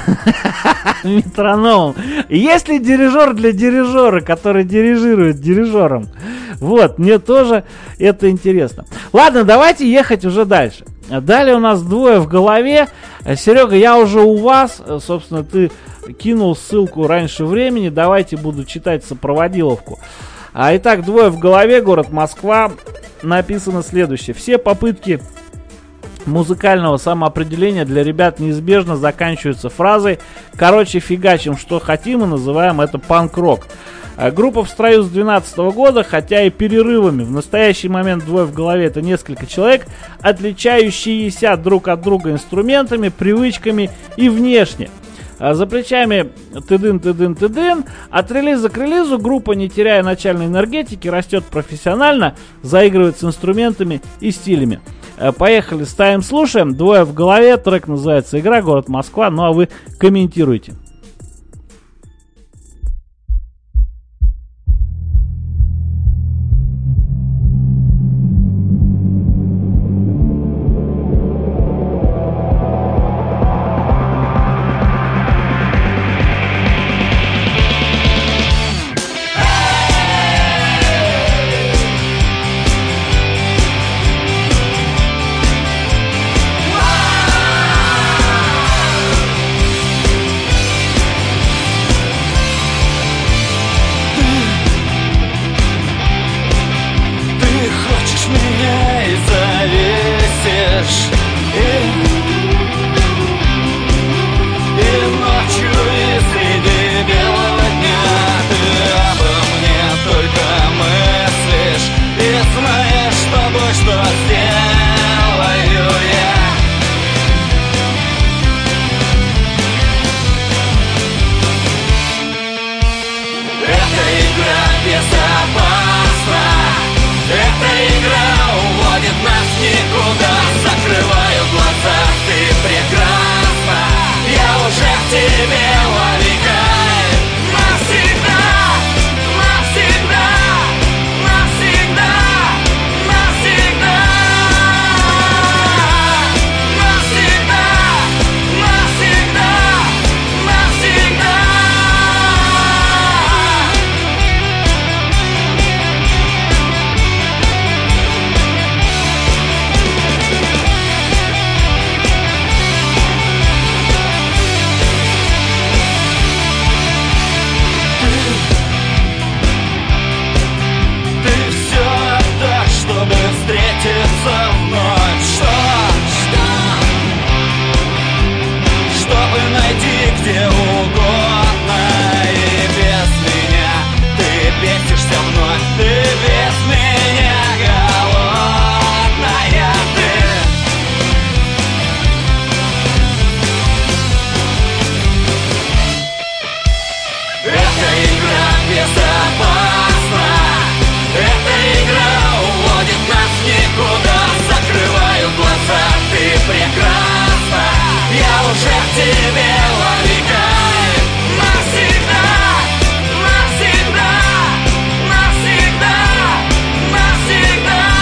метрономом? Есть ли дирижер для дирижера, который дирижирует дирижером? Вот, мне тоже это интересно. Ладно, давайте ехать уже дальше. Далее у нас двое в голове. Серега, я уже у вас. Собственно, ты кинул ссылку раньше времени. Давайте буду читать сопроводиловку. Итак, двое в голове, город Москва. Написано следующее. Все попытки музыкального самоопределения для ребят неизбежно заканчиваются фразой «короче, фигачим, что хотим» и называем это панк-рок. Группа в строю с 2012 года, хотя и перерывами. В настоящий момент двое в голове — это несколько человек, отличающиеся друг от друга инструментами, привычками и внешне. За плечами тыдын. От релиза к релизу группа, не теряя начальной энергетики, растет профессионально, заигрывает с инструментами и стилями. Поехали, ставим, слушаем. Двое в голове, трек называется «Игра», город Москва. Ну а вы комментируйте. Навсегда.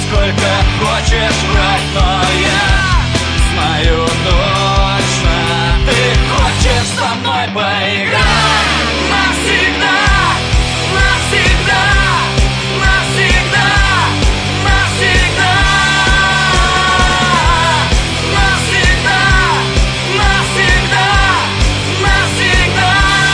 сколько хочешь врать, но я знаю точно, ты хочешь со мной поиграть навсегда, навсегда, навсегда, навсегда, навсегда, навсегда, навсегда.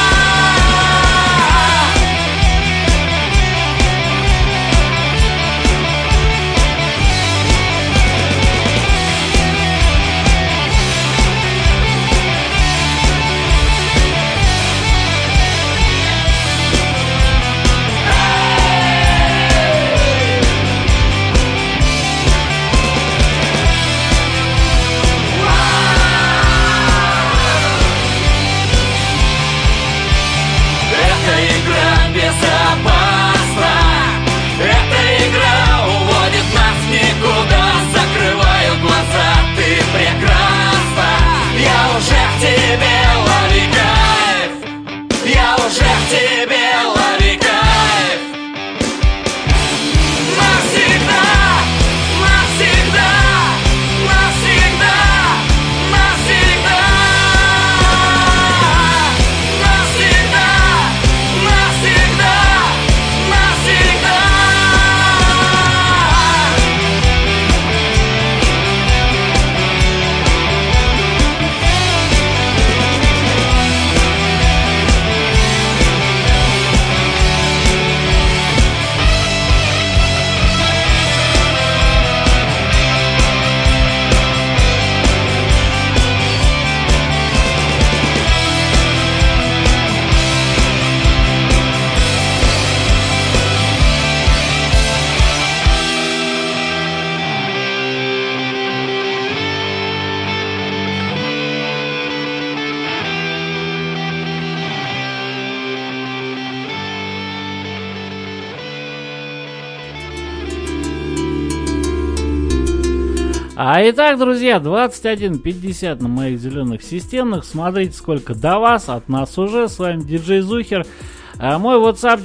Безопасно. Эта игра уводит нас никуда. Закрываю глаза, ты прекрасна. Я уже в тебе лови кайф. Я уже в тебе лови кайф. Навсегда, навсегда, навсегда, навсегда, навсегда, навсегда, навсегда. Итак, друзья, 21:50 на моих зеленых системных. Смотрите, сколько до вас, от нас уже. С вами диджей Зухер. Мой WhatsApp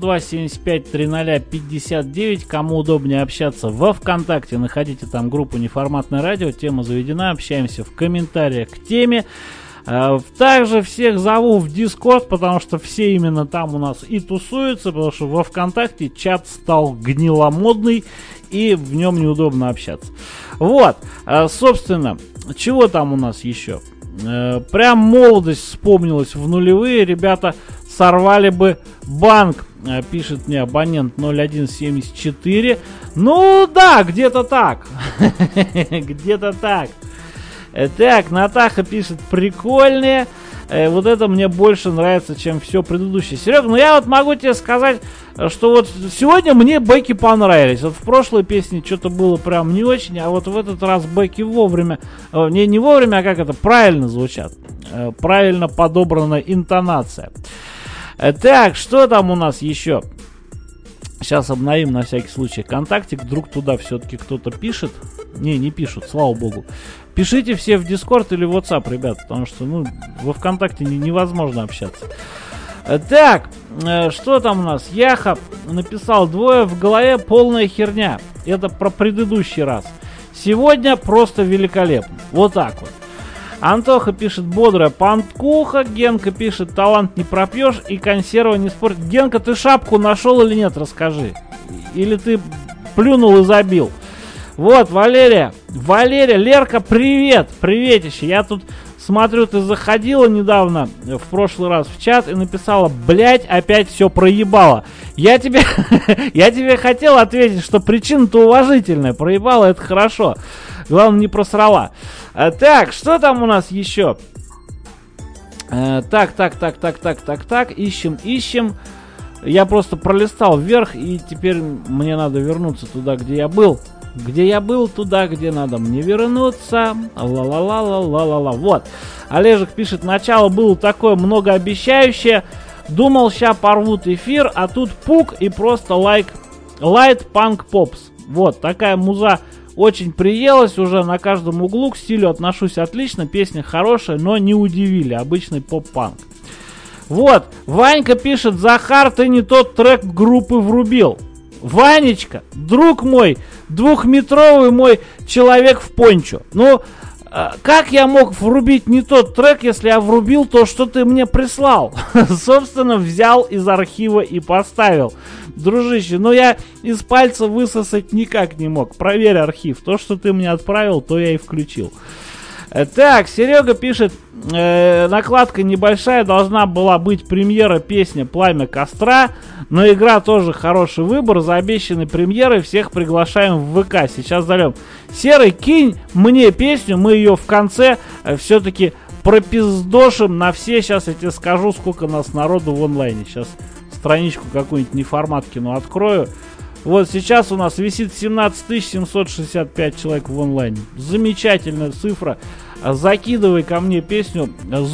902-75-300-59. Кому удобнее общаться во ВКонтакте, находите там группу «Неформатное радио». Тема заведена, общаемся в комментариях к теме. Также всех зову в Discord, потому что все именно там у нас и тусуются, потому что во ВКонтакте чат стал гниломодный и в нем неудобно общаться. Вот, собственно, чего там у нас еще? Прям молодость вспомнилась в нулевые. Ребята сорвали бы банк, пишет мне абонент 0174. Ну да, где-то так. Где-то так. Так, Натаха пишет, прикольные. Вот это мне больше нравится, чем все предыдущее. Серег, ну я вот могу тебе сказать, что вот сегодня мне бэки понравились. Вот в прошлой песне что-то было прям не очень, а вот в этот раз бэки вовремя. Не вовремя, а как это правильно звучат. Правильно подобрана интонация. Так, что там у нас еще? Сейчас обновим на всякий случай контактик. Вдруг туда все-таки кто-то пишет. Не пишут, слава богу. Пишите все в Discord или в WhatsApp, ребят, потому что, во ВКонтакте невозможно общаться. Так, что там у нас? Яха написал, двое в голове, полная херня. Это про предыдущий раз. Сегодня просто великолепно. Вот так вот. Антоха пишет, бодрая панкуха. Генка пишет, талант не пропьешь и консерва не спорт. Генка, ты шапку нашел или нет, расскажи. Или ты плюнул и забил. Вот, Валерия, Лерка, привет, приветище. Я тут смотрю, ты заходила недавно, в прошлый раз в чат и написала, блять, опять все проебало. Я тебе хотел ответить, что причина-то уважительная, проебала, это хорошо. Главное, не просрала. Так, что там у нас еще? Так, ищем. Я просто пролистал вверх, и теперь мне надо вернуться туда, где я был. Туда, где надо мне вернуться. Ла-ла-ла-ла-ла-ла-ла. Вот. Олежек пишет, начало было такое многообещающее. Думал, ща порвут эфир, а тут пук и просто лайт панк попс. Вот, такая муза очень приелась уже на каждом углу. К стилю отношусь отлично, песня хорошая, но не удивили. Обычный поп-панк. Вот, Ванька пишет, Захар, ты не тот трек группы врубил. Ванечка, друг мой, двухметровый мой человек в пончо. Ну, как я мог врубить не тот трек, если я врубил то, что ты мне прислал? Собственно, взял из архива и поставил. Дружище, ну я из пальца высосать никак не мог. Проверь архив. То, что ты мне отправил, то я и включил. Так, Серега пишет, накладка небольшая, должна была быть премьера песня «Пламя костра», но игра тоже хороший выбор, за обещанной премьерой всех приглашаем в ВК, сейчас зальем. Серый, кинь мне песню, мы ее в конце все-таки пропиздошим на все, сейчас я тебе скажу, сколько нас народу в онлайне, сейчас страничку какую-нибудь неформаткину открою. Вот сейчас у нас висит 17 765 человек в онлайне. Замечательная цифра. Закидывай ко мне песню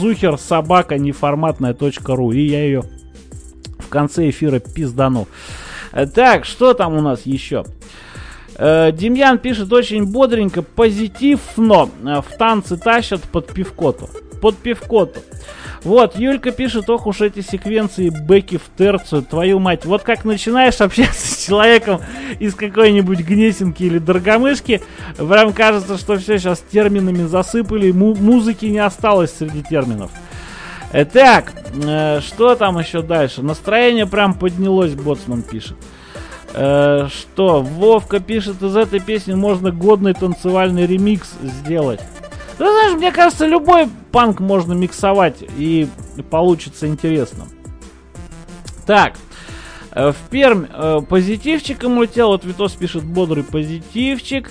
zuher@неформатная.ру, и я ее в конце эфира пиздану. Так, что там у нас еще? Демьян пишет очень бодренько, позитивно. В танцы тащат под пивкоту. Под пивкоту. Вот, Юлька пишет, ох уж эти секвенции бэки в терцию, твою мать. Вот как начинаешь общаться с человеком из какой-нибудь Гнесинки или Дорогомышки, прям кажется, что все сейчас терминами засыпали, музыки не осталось среди терминов. Так, что там еще дальше? Настроение прям поднялось, Боцман пишет. Что? Вовка пишет, из этой песни можно годный танцевальный ремикс сделать. Ты знаешь, мне кажется, любой панк можно миксовать и получится интересно. Так, в Пермь позитивчиком улетел. Вот Витос пишет, бодрый позитивчик.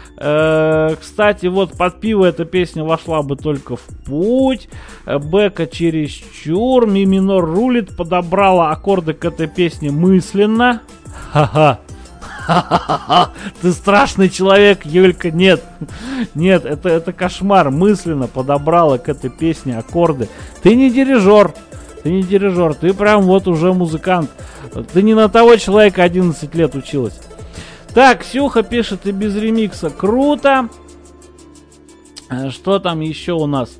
Кстати, вот под пиво эта песня вошла бы только в путь. Бека чересчур. Ми минор рулит. Подобрала аккорды к этой песне мысленно. Ха-ха. Ты страшный человек, Юлька. Нет, нет, это кошмар. Мысленно подобрала к этой песне аккорды. Ты не дирижер. Ты не дирижер, ты прям вот уже музыкант. Ты не на того человека 11 лет училась. Так, Ксюха пишет, и без ремикса круто. Что там еще у нас?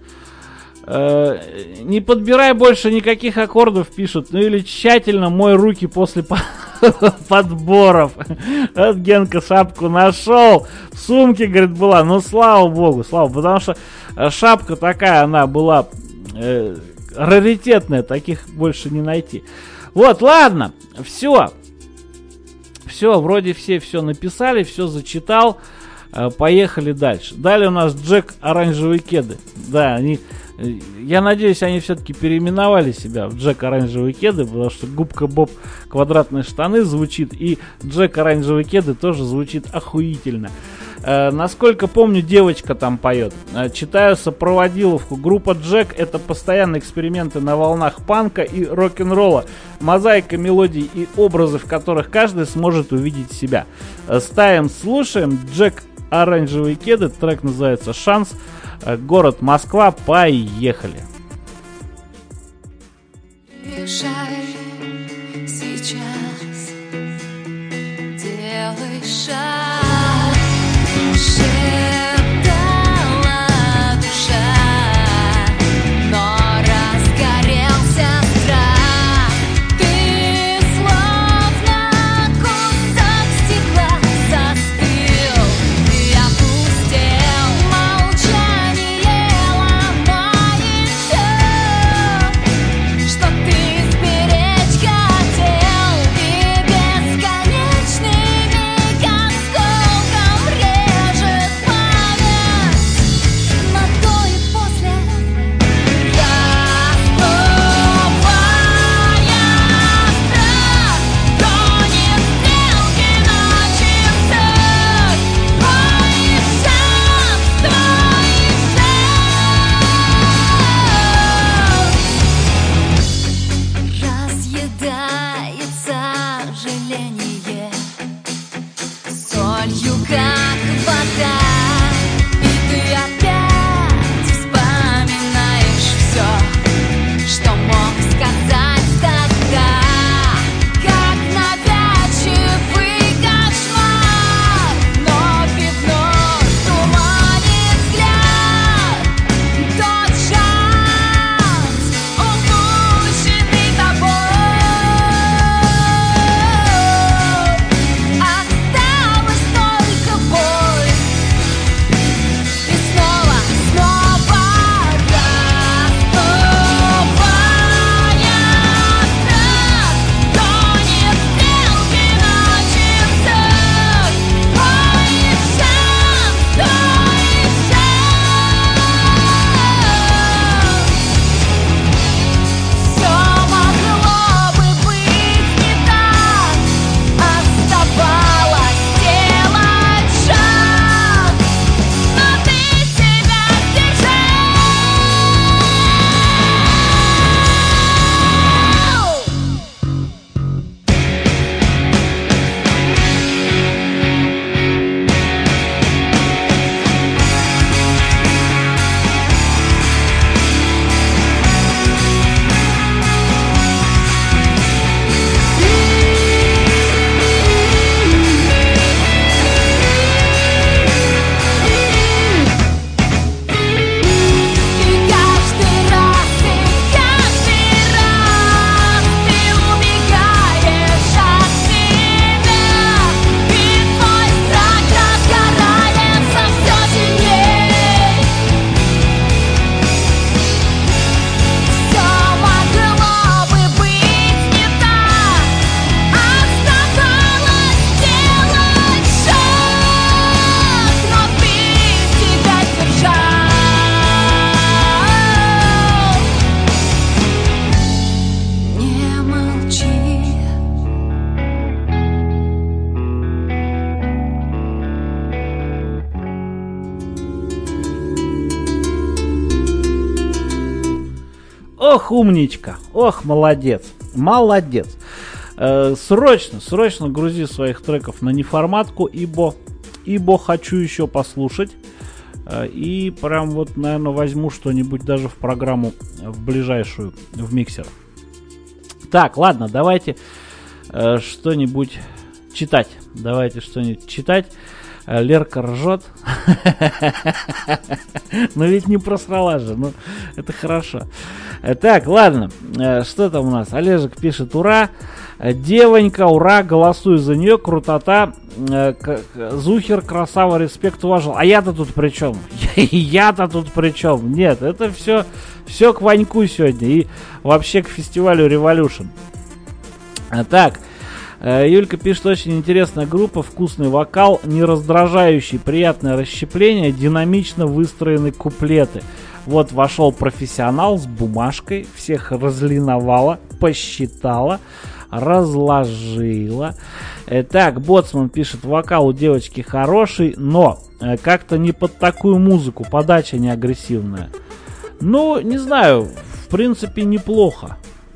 Не подбирай больше никаких аккордов, пишут. Ну или тщательно мой руки после подборов. Вот Генка шапку нашел. В сумке, говорит, была. Ну, слава богу, потому что шапка такая, она была раритетная. Таких больше не найти. Вот, ладно, все. Все, вроде все написали, все зачитал. Поехали дальше. Далее у нас Джек Оранжевые кеды. Да, они... Я надеюсь, они все-таки переименовали себя в Джек Оранжевые кеды, потому что Губка Боб Квадратные штаны звучит, и Джек Оранжевые кеды тоже звучит охуительно. Насколько помню, девочка там поет. Читаю сопроводиловку. Группа Джек — это постоянные эксперименты на волнах панка и рок-н-ролла. Мозаика мелодий и образов, в которых каждый сможет увидеть себя. Ставим, слушаем. Джек Оранжевые кеды. Трек называется «Шанс». Город Москва. Поехали. Решай сейчас, делай шаг, шептала душа, но разгорелся страх. Ты словно кусок стекла застыл и опустел. Молчание ломает все, что ты сберечь хотел. И бесконечный миг Ох, умничка. Ох, молодец. Молодец. Срочно грузи своих треков на неформатку, ибо хочу еще послушать. И прям вот, наверное, возьму что-нибудь даже в программу, в ближайшую, в миксер. Так, ладно, давайте что-нибудь читать. Лерка ржет. Но ведь не просрала же, ну это хорошо. Так, ладно, что там у нас? Олежек пишет: ура, девонька, ура, голосую за нее, крутота, Зухер, красава, респект, уважил. А я-то тут при чем? Я-то тут при чем? Нет, это все к Ваньку сегодня и вообще к фестивалю Revolution. Так, Юлька пишет: очень интересная группа, вкусный вокал, не раздражающий, приятное расщепление, динамично выстроены куплеты. Вот вошел профессионал с бумажкой, всех разлиновала, посчитала, разложила. Так, Боцман пишет: вокал у девочки хороший, но как-то не под такую музыку, подача не агрессивная. Ну, не знаю, в принципе неплохо.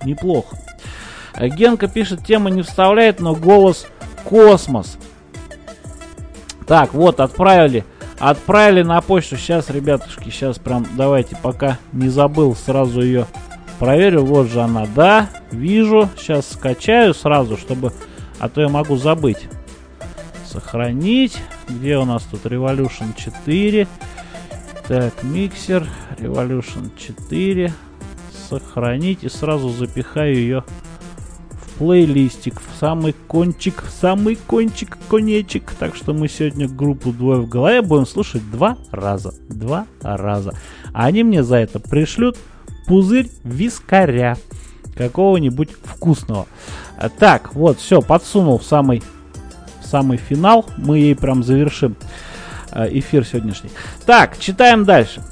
Генка пишет: тема не вставляет, но голос космос. Так, вот, отправили на почту. Сейчас, ребятушки, сейчас прям давайте, пока не забыл, сразу ее проверю. Вот же она, да, вижу. Сейчас скачаю сразу, а то я могу забыть. Сохранить. Где у нас тут Revolution 4? Так, миксер, Revolution 4. Сохранить, и сразу запихаю ее плейлистик, в самый кончик, конечек. Так что мы сегодня группу «Двое в голове» будем слушать 2 раза. А они мне за это пришлют пузырь вискаря какого-нибудь вкусного. Так, вот, все, подсунул в самый финал. Мы ей прям завершим эфир сегодняшний. Так, читаем дальше.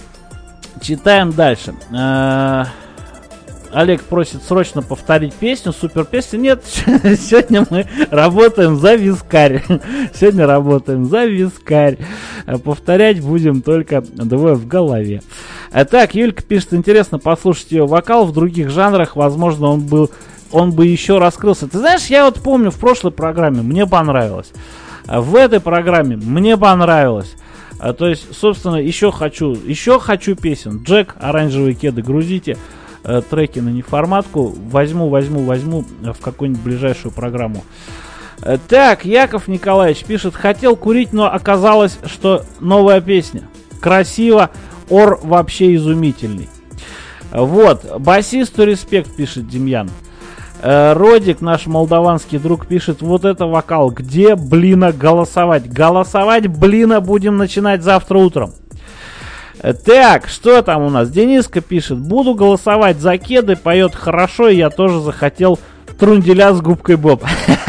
Олег просит срочно повторить песню, супер песня. Нет, сегодня мы работаем за вискарь. Повторять будем только «Двое в голове». Так, Юлька пишет: интересно послушать ее вокал в других жанрах. Возможно, он бы еще раскрылся. Ты знаешь, я вот помню, в прошлой программе мне понравилось. В этой программе мне понравилось. То есть, собственно, еще хочу песен. Джек, оранжевые кеды, грузите треки на неформатку. Возьму в какую-нибудь ближайшую программу. Так, Яков Николаевич пишет: хотел курить, но оказалось, что новая песня. Красиво, ор вообще изумительный. Вот, басисту респект, пишет Демьян. Родик, наш молдаванский друг, пишет: вот это вокал, где, блина, голосовать? Голосовать, блина, будем начинать завтра утром. Так, что там у нас? Дениска пишет: буду голосовать за кеды, поет хорошо, и я тоже захотел трунделя с губкой Боб.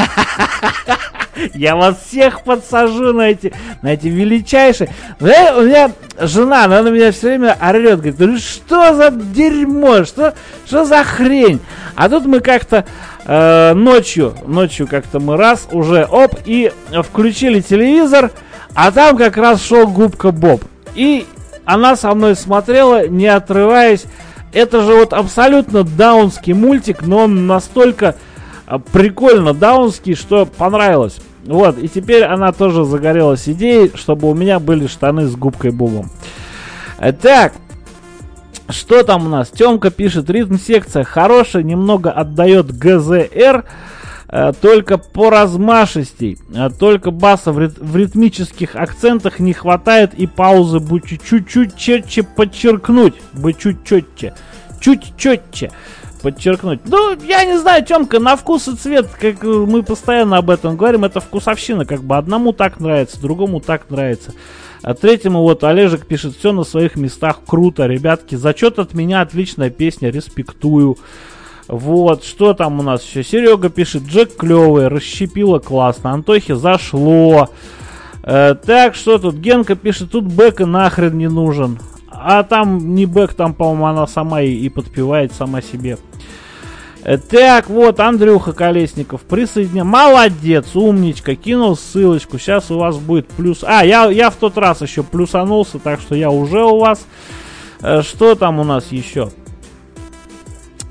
Я вас всех подсажу на эти величайшие. У меня жена, она на меня все время орет, говорит: ну что за дерьмо, что за хрень? А тут мы как-то ночью как-то мы раз уже, и включили телевизор, а там как раз шел губка Боб. И она со мной смотрела, не отрываясь. Это же вот абсолютно даунский мультик, но он настолько прикольно даунский, что понравилось. Вот, и теперь она тоже загорелась идеей, чтобы у меня были штаны с губкой Бобом. Так, что там у нас? Тёмка пишет: ритм-секция хорошая, немного отдает ГЗР, только по размашистей, только баса в ритмических акцентах не хватает, и паузы бы чуть-чуть четче подчеркнуть, чуть четче подчеркнуть. Ну, я не знаю, Тёмка, на вкус и цвет, как мы постоянно об этом говорим, это вкусовщина, как бы одному так нравится, другому так нравится. А третьему вот Олежек пишет: все на своих местах, круто, ребятки, зачет от меня, отличная песня, респектую. Вот, что там у нас еще? Серега пишет: Джек клевый, расщепила классно, Антохе зашло. Так, что тут? Генка пишет: тут бэка нахрен не нужен. А там не бэк, там, по-моему, она сама и подпевает сама себе. Так, вот, Андрюха Колесников присоединяется. Молодец, умничка, кинул ссылочку. Сейчас у вас будет плюс. Я в тот раз еще плюсанулся, так что я уже у вас. Что там у нас еще?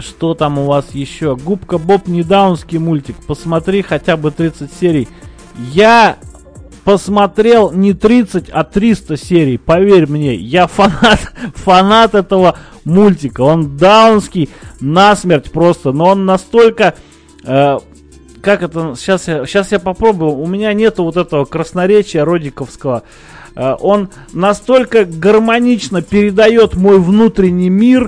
Что там у вас еще? Губка Боб не даунский мультик. Посмотри хотя бы 30 серий. Я посмотрел не 30, а 300 серий. Поверь мне, я фанат этого мультика. Он даунский насмерть просто. Но он настолько... как это? Сейчас я попробую. У меня нету вот этого красноречия родиковского. Он настолько гармонично передает мой внутренний мир,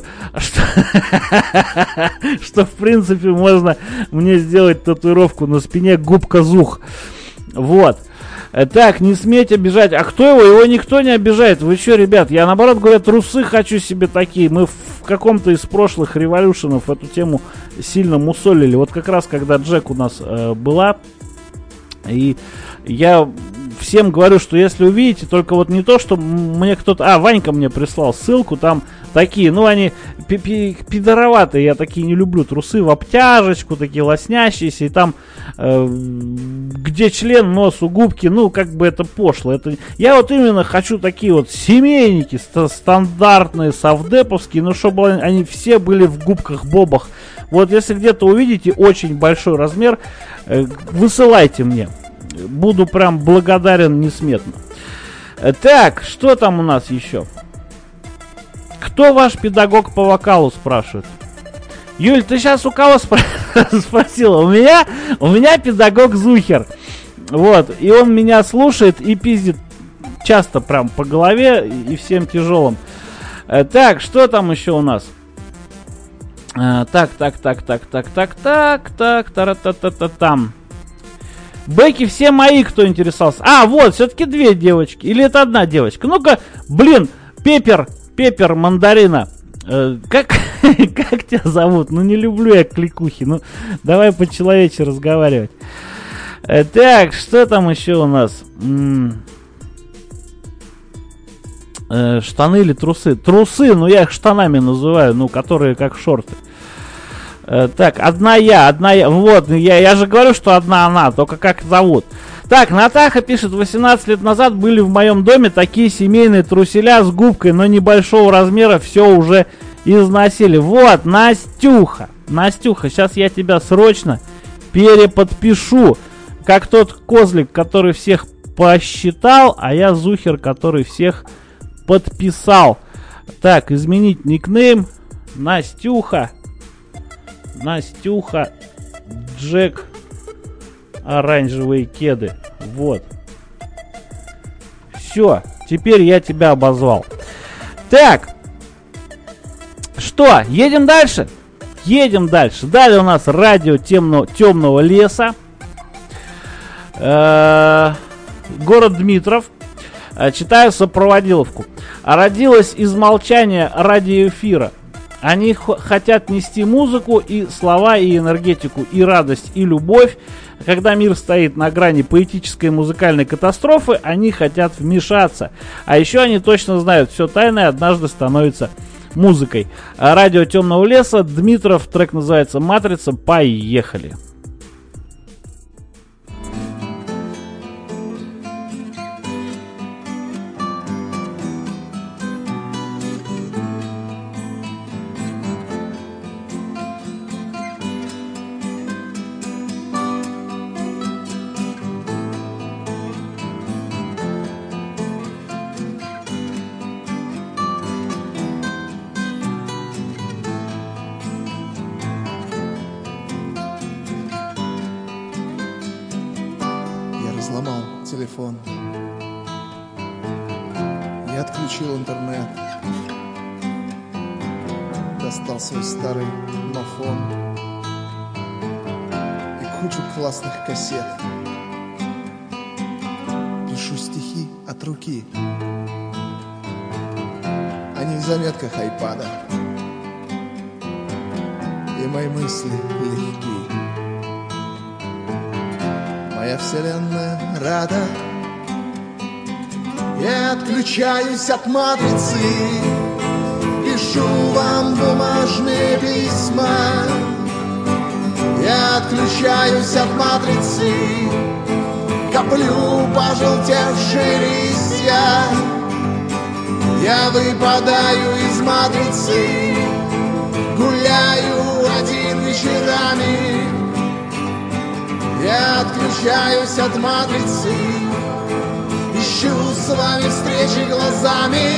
что в принципе можно мне сделать татуировку на спине губка Зух. Вот. Так, не сметь обижать. А кто его? Его никто не обижает. Вы что, ребят? Я наоборот, говорю, трусы хочу себе такие. Мы в каком-то из прошлых революшенов эту тему сильно мусолили. Вот как раз, когда Джек у нас была, и я всем говорю, что если увидите, только вот не то, что мне кто-то... Ванька мне прислал ссылку, там такие, ну, они пидороватые, я такие не люблю, трусы в обтяжечку, такие лоснящиеся, и там, где член, нос у губки, ну, как бы это пошло. Я вот именно хочу такие вот семейники, стандартные, совдеповские, но чтобы они все были в губках-бобах. Вот если где-то увидите очень большой размер, высылайте мне. Буду прям благодарен несметно. Так, что там у нас еще? Кто ваш педагог по вокалу, спрашивают. Юль, ты сейчас у кого спросила? У меня педагог Зухер. Вот, и он меня слушает и пиздит часто прям по голове и всем тяжелым. Так, что там еще у нас? Так, там. Бэки все мои, кто интересовался. Вот, все-таки две девочки. Или это одна девочка? Ну-ка, блин, Пеппер Мандарина. Как тебя зовут? Ну, не люблю я кликухи. Ну, давай по-человечески разговаривать. Так, что там еще у нас? Штаны или трусы? Трусы, ну я их штанами называю, ну, которые как шорты. Так, одна я. Вот, я же говорю, что одна она, только как зовут. Так, Натаха пишет, 18 лет назад были в моем доме такие семейные труселя с губкой, но небольшого размера, все уже износили. Вот, Настюха, сейчас я тебя срочно переподпишу. Как тот козлик, который всех посчитал, а я Зухер, который всех подписал. Так, изменить никнейм. Настюха, Джек, оранжевые кеды. Вот. Все, теперь я тебя обозвал. Так. Что, едем дальше? Едем дальше. Далее у нас радио темного леса. Город Дмитров. Читаю сопроводиловку. Родилась из молчания радиоэфира. Они хотят нести музыку, и слова, и энергетику, и радость, и любовь. Когда мир стоит на грани поэтической и музыкальной катастрофы, они хотят вмешаться. А еще они точно знают, все тайное однажды становится музыкой. Радио темного леса, Дмитров, трек называется «Матрица». Поехали. Сломал телефон. Я отключил интернет. Достал свой старый мафон и кучу классных кассет. Пишу стихи от руки, а не в заметках айпада. И мои мысли легки. Моя вселенная рада. Я отключаюсь от матрицы, пишу вам бумажные письма. Я отключаюсь от матрицы, коплю пожелтевшие листья. Я выпадаю из матрицы, гуляю вечерами. Я отключаюсь от матрицы, ищу с вами встречи глазами.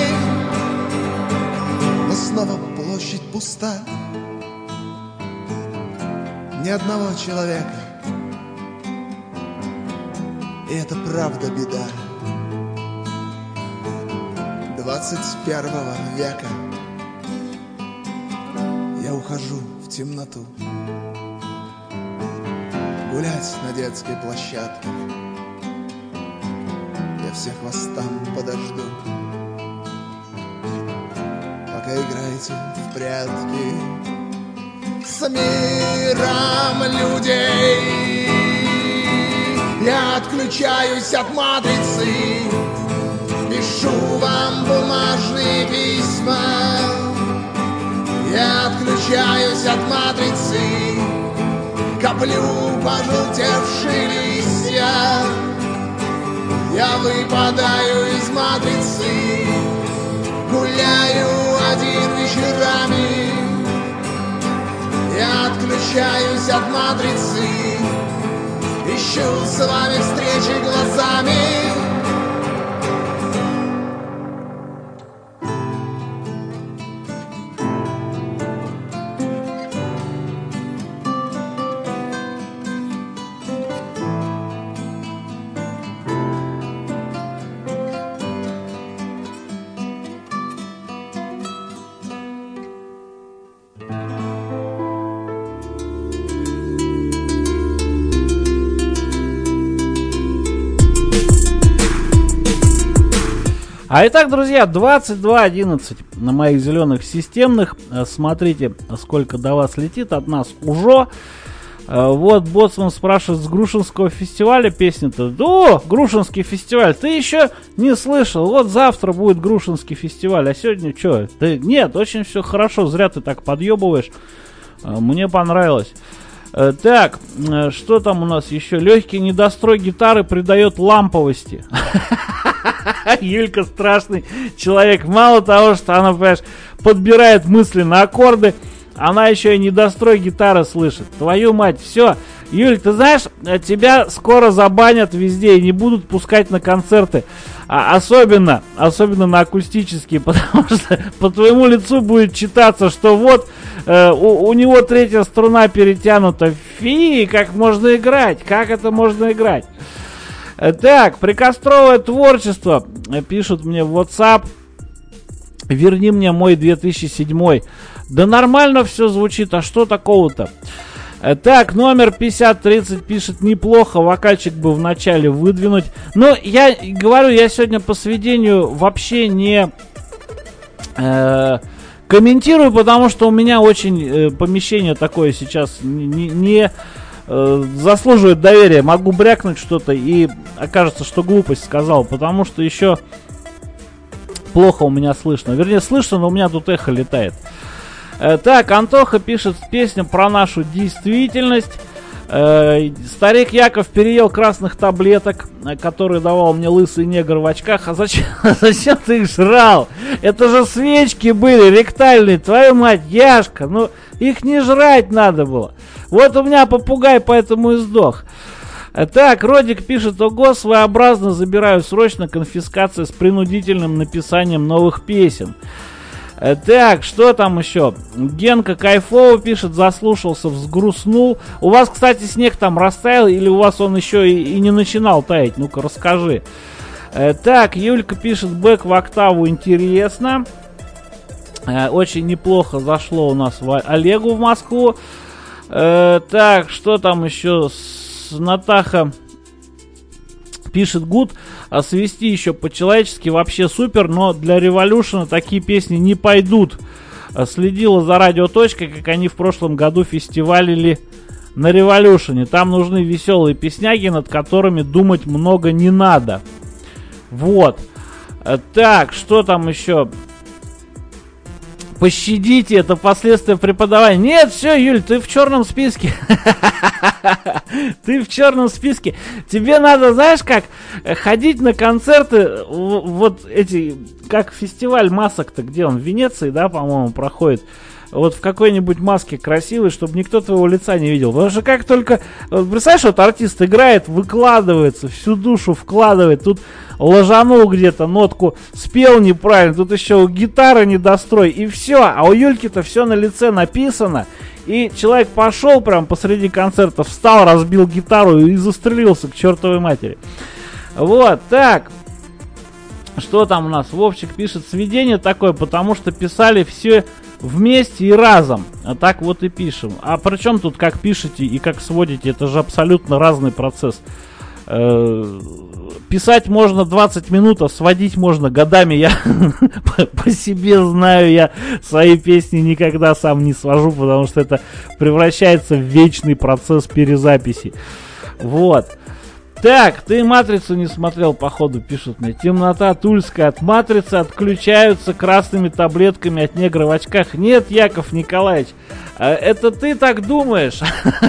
Но снова площадь пуста, ни одного человека. И это правда беда 21 века. Я ухожу в темноту, гулять на детской площадке. Я всех вас там подожду, пока играете в прятки с миром людей. Я отключаюсь от матрицы, пишу вам бумажные письма. Я отключаюсь от матрицы, коплю пожелтевшие листья. Я выпадаю из матрицы, гуляю один вечерами. Я отключаюсь от матрицы, ищу с вами встречи глазами. А итак, друзья, 22:11 на моих зеленых системных. Смотрите, сколько до вас летит от нас уже. Вот Боцман спрашивает, с Грушинского фестиваля песня-то. О, Грушинский фестиваль, ты еще не слышал. Вот завтра будет Грушинский фестиваль, а сегодня что? Да нет, очень все хорошо, зря ты так подъебываешь. Мне понравилось. Так, что там у нас еще? Легкий недострой гитары придает ламповости. Юлька страшный человек. Мало того, что она, понимаешь, подбирает мысли на аккорды, она еще и недострой гитары слышит. Твою мать, все. Юль, ты знаешь, тебя скоро забанят везде и не будут пускать на концерты. Особенно на акустические, потому что по твоему лицу будет читаться, что вот у него третья струна перетянута. Фи, как можно играть? Как это можно играть? Так, прикостровое творчество. Пишут мне в WhatsApp. Верни мне мой 2007. Да нормально все звучит, а что такого-то? Так, номер 5030 пишет, неплохо, вокальчик бы в начале выдвинуть. Но я говорю, я сегодня по сведению вообще не комментирую, потому что у меня очень помещение такое сейчас не заслуживает доверия. Могу брякнуть что-то и окажется, что глупость сказал, потому что еще плохо у меня слышно. Вернее, слышно, но у меня тут эхо летает. Так, Антоха пишет песню про нашу действительность. Старик Яков переел красных таблеток, которые давал мне лысый негр в очках. А зачем ты их жрал? Это же свечки были ректальные, твою мать, Яшка. Ну, их не жрать надо было. Вот у меня попугай, поэтому и сдох. Так, Родик пишет, ого, своеобразно забираю срочно конфискация с принудительным написанием новых песен. Так, что там еще? Генка кайфово пишет, заслушался, взгрустнул. У вас, кстати, снег там растаял или у вас он еще и не начинал таять? Ну-ка, расскажи. Так, Юлька пишет, бэк в октаву интересно. Очень неплохо зашло у нас Олегу в Москву. Так, что там еще? Натаха пишет, гуд, свести еще по-человечески вообще супер, но для Революшена такие песни не пойдут. Следила за радиоточкой, как они в прошлом году фестивалили на Революшене. Там нужны веселые песняги, над которыми думать много не надо. Вот. Так, что там еще? Пощадите, это последствия преподавания. Нет, все, Юль, ты в черном списке. Ты в черном списке. Тебе надо, знаешь как, ходить на концерты, вот эти, как фестиваль масок-то, где он, в Венеции, да, по-моему, проходит. вот в какой-нибудь маске красивой, чтобы никто твоего лица не видел. Потому что как только, вот, представляешь, вот артист играет, выкладывается, всю душу вкладывает, тут ложанул где-то, нотку спел неправильно, тут еще гитара недострой, и все. А у Юльки-то все на лице написано. И человек пошел прям посреди концерта, встал, разбил гитару и застрелился к чертовой матери. Вот, так. Что там у нас? Вовчик пишет, сведение такое, потому что писали все вместе и разом. А так вот и пишем. А при чем тут как пишете и как сводите? Это же абсолютно разный процесс. Писать можно 20 минут, а сводить можно годами. Я по себе знаю, я свои песни никогда сам не свожу, потому что это превращается в вечный процесс перезаписи. Вот. Так, ты «Матрицу» не смотрел, походу, пишут мне. Темнота тульская. От «Матрицы» отключаются красными таблетками от негра в очках. Нет, Яков Николаевич, это ты так думаешь?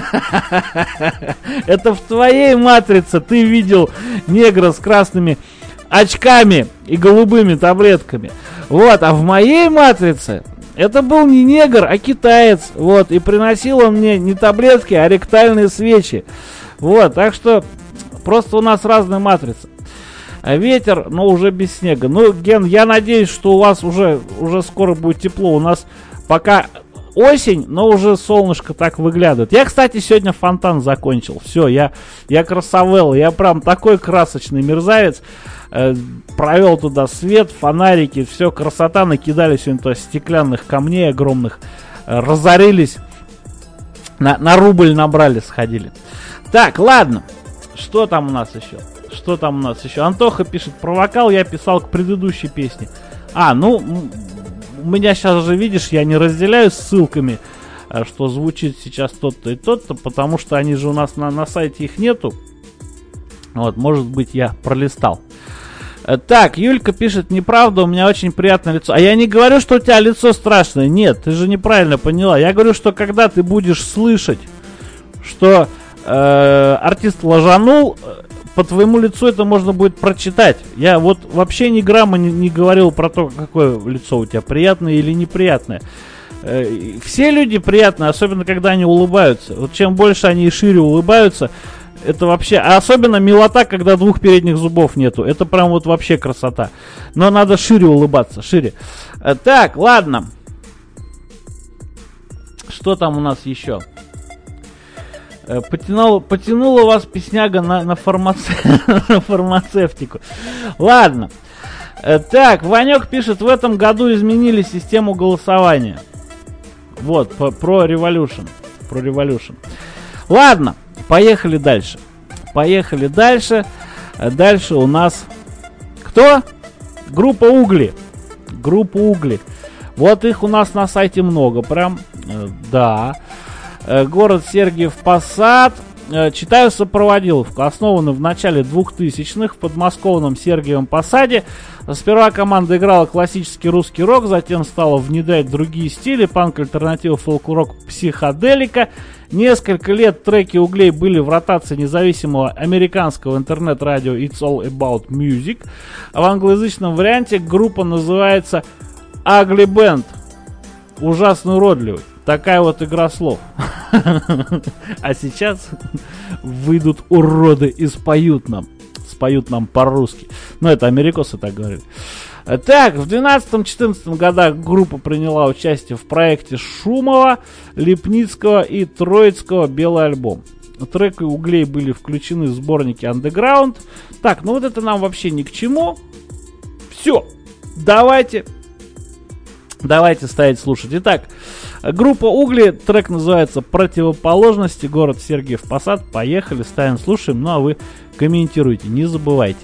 Это в твоей «Матрице» ты видел негра с красными очками и голубыми таблетками. Вот, а в моей «Матрице» это был не негр, а китаец. Вот, и приносил он мне не таблетки, а ректальные свечи. Вот, так что... Просто у нас разная матрица. Ветер, но уже без снега. Ну, Ген, я надеюсь, что у вас уже скоро будет тепло. У нас пока осень, но уже солнышко так выглядывает. Я, кстати, сегодня фонтан закончил. Все, я красавел. Я прям такой красочный мерзавец. Провел туда свет, фонарики, все, красота. Накидали сегодня туда стеклянных камней огромных. Разорились. На рубль набрали, сходили. Так, ладно. Что там у нас еще? Антоха пишет про вокал, я писал к предыдущей песне. Ну, у меня сейчас же, видишь, я не разделяю ссылками, что звучит сейчас тот-то и тот-то, потому что они же у нас на сайте их нету. Вот, может быть, я пролистал. Так, Юлька пишет, неправда, у меня очень приятное лицо. А я не говорю, что у тебя лицо страшное. Нет, ты же неправильно поняла. Я говорю, что когда ты будешь слышать, что... артист ложанул, по твоему лицу это можно будет прочитать. Я вот вообще ни грамма не говорил про то, какое лицо у тебя, приятное или неприятное. Все люди приятные, особенно когда они улыбаются. Вот чем больше они и шире улыбаются, это вообще... А особенно милота, когда двух передних зубов нету. Это прям вот вообще красота. Но надо шире улыбаться, шире. Так, ладно. Что там у нас еще? Потянула вас песняга на фармацевтику. Ладно. Так, Ванек пишет, в этом году изменили систему голосования. Вот, про Revolution. Ладно, поехали дальше. Дальше у нас... Кто? Группа Угли. Вот их у нас на сайте много прям. Да. Город Сергиев Посад. Читаю сопроводиловку. Основаны в начале 2000-х в подмосковном Сергиевом Посаде. Сперва команда играла классический русский рок, затем стала внедрять другие стили: панк, альтернатива, фолк-рок, психоделика. Несколько лет треки Углей были в ротации независимого американского интернет-радио It's All About Music. А в англоязычном варианте группа называется Ugly Band. Ужасно уродливый. Такая вот игра слов. А сейчас выйдут уроды и споют нам по-русски. Ну, это америкосы так говорили. Так, в 12-14 годах группа приняла участие в проекте Шумова, Липницкого и Троицкого «Белый альбом». Треки Углей были включены в сборники Underground. Так, ну вот это нам вообще ни к чему. Все, давайте ставить слушать. Итак, группа Угли, трек называется «Противоположности», город Сергиев Посад. Поехали, ставим, слушаем, ну а вы комментируйте, не забывайте.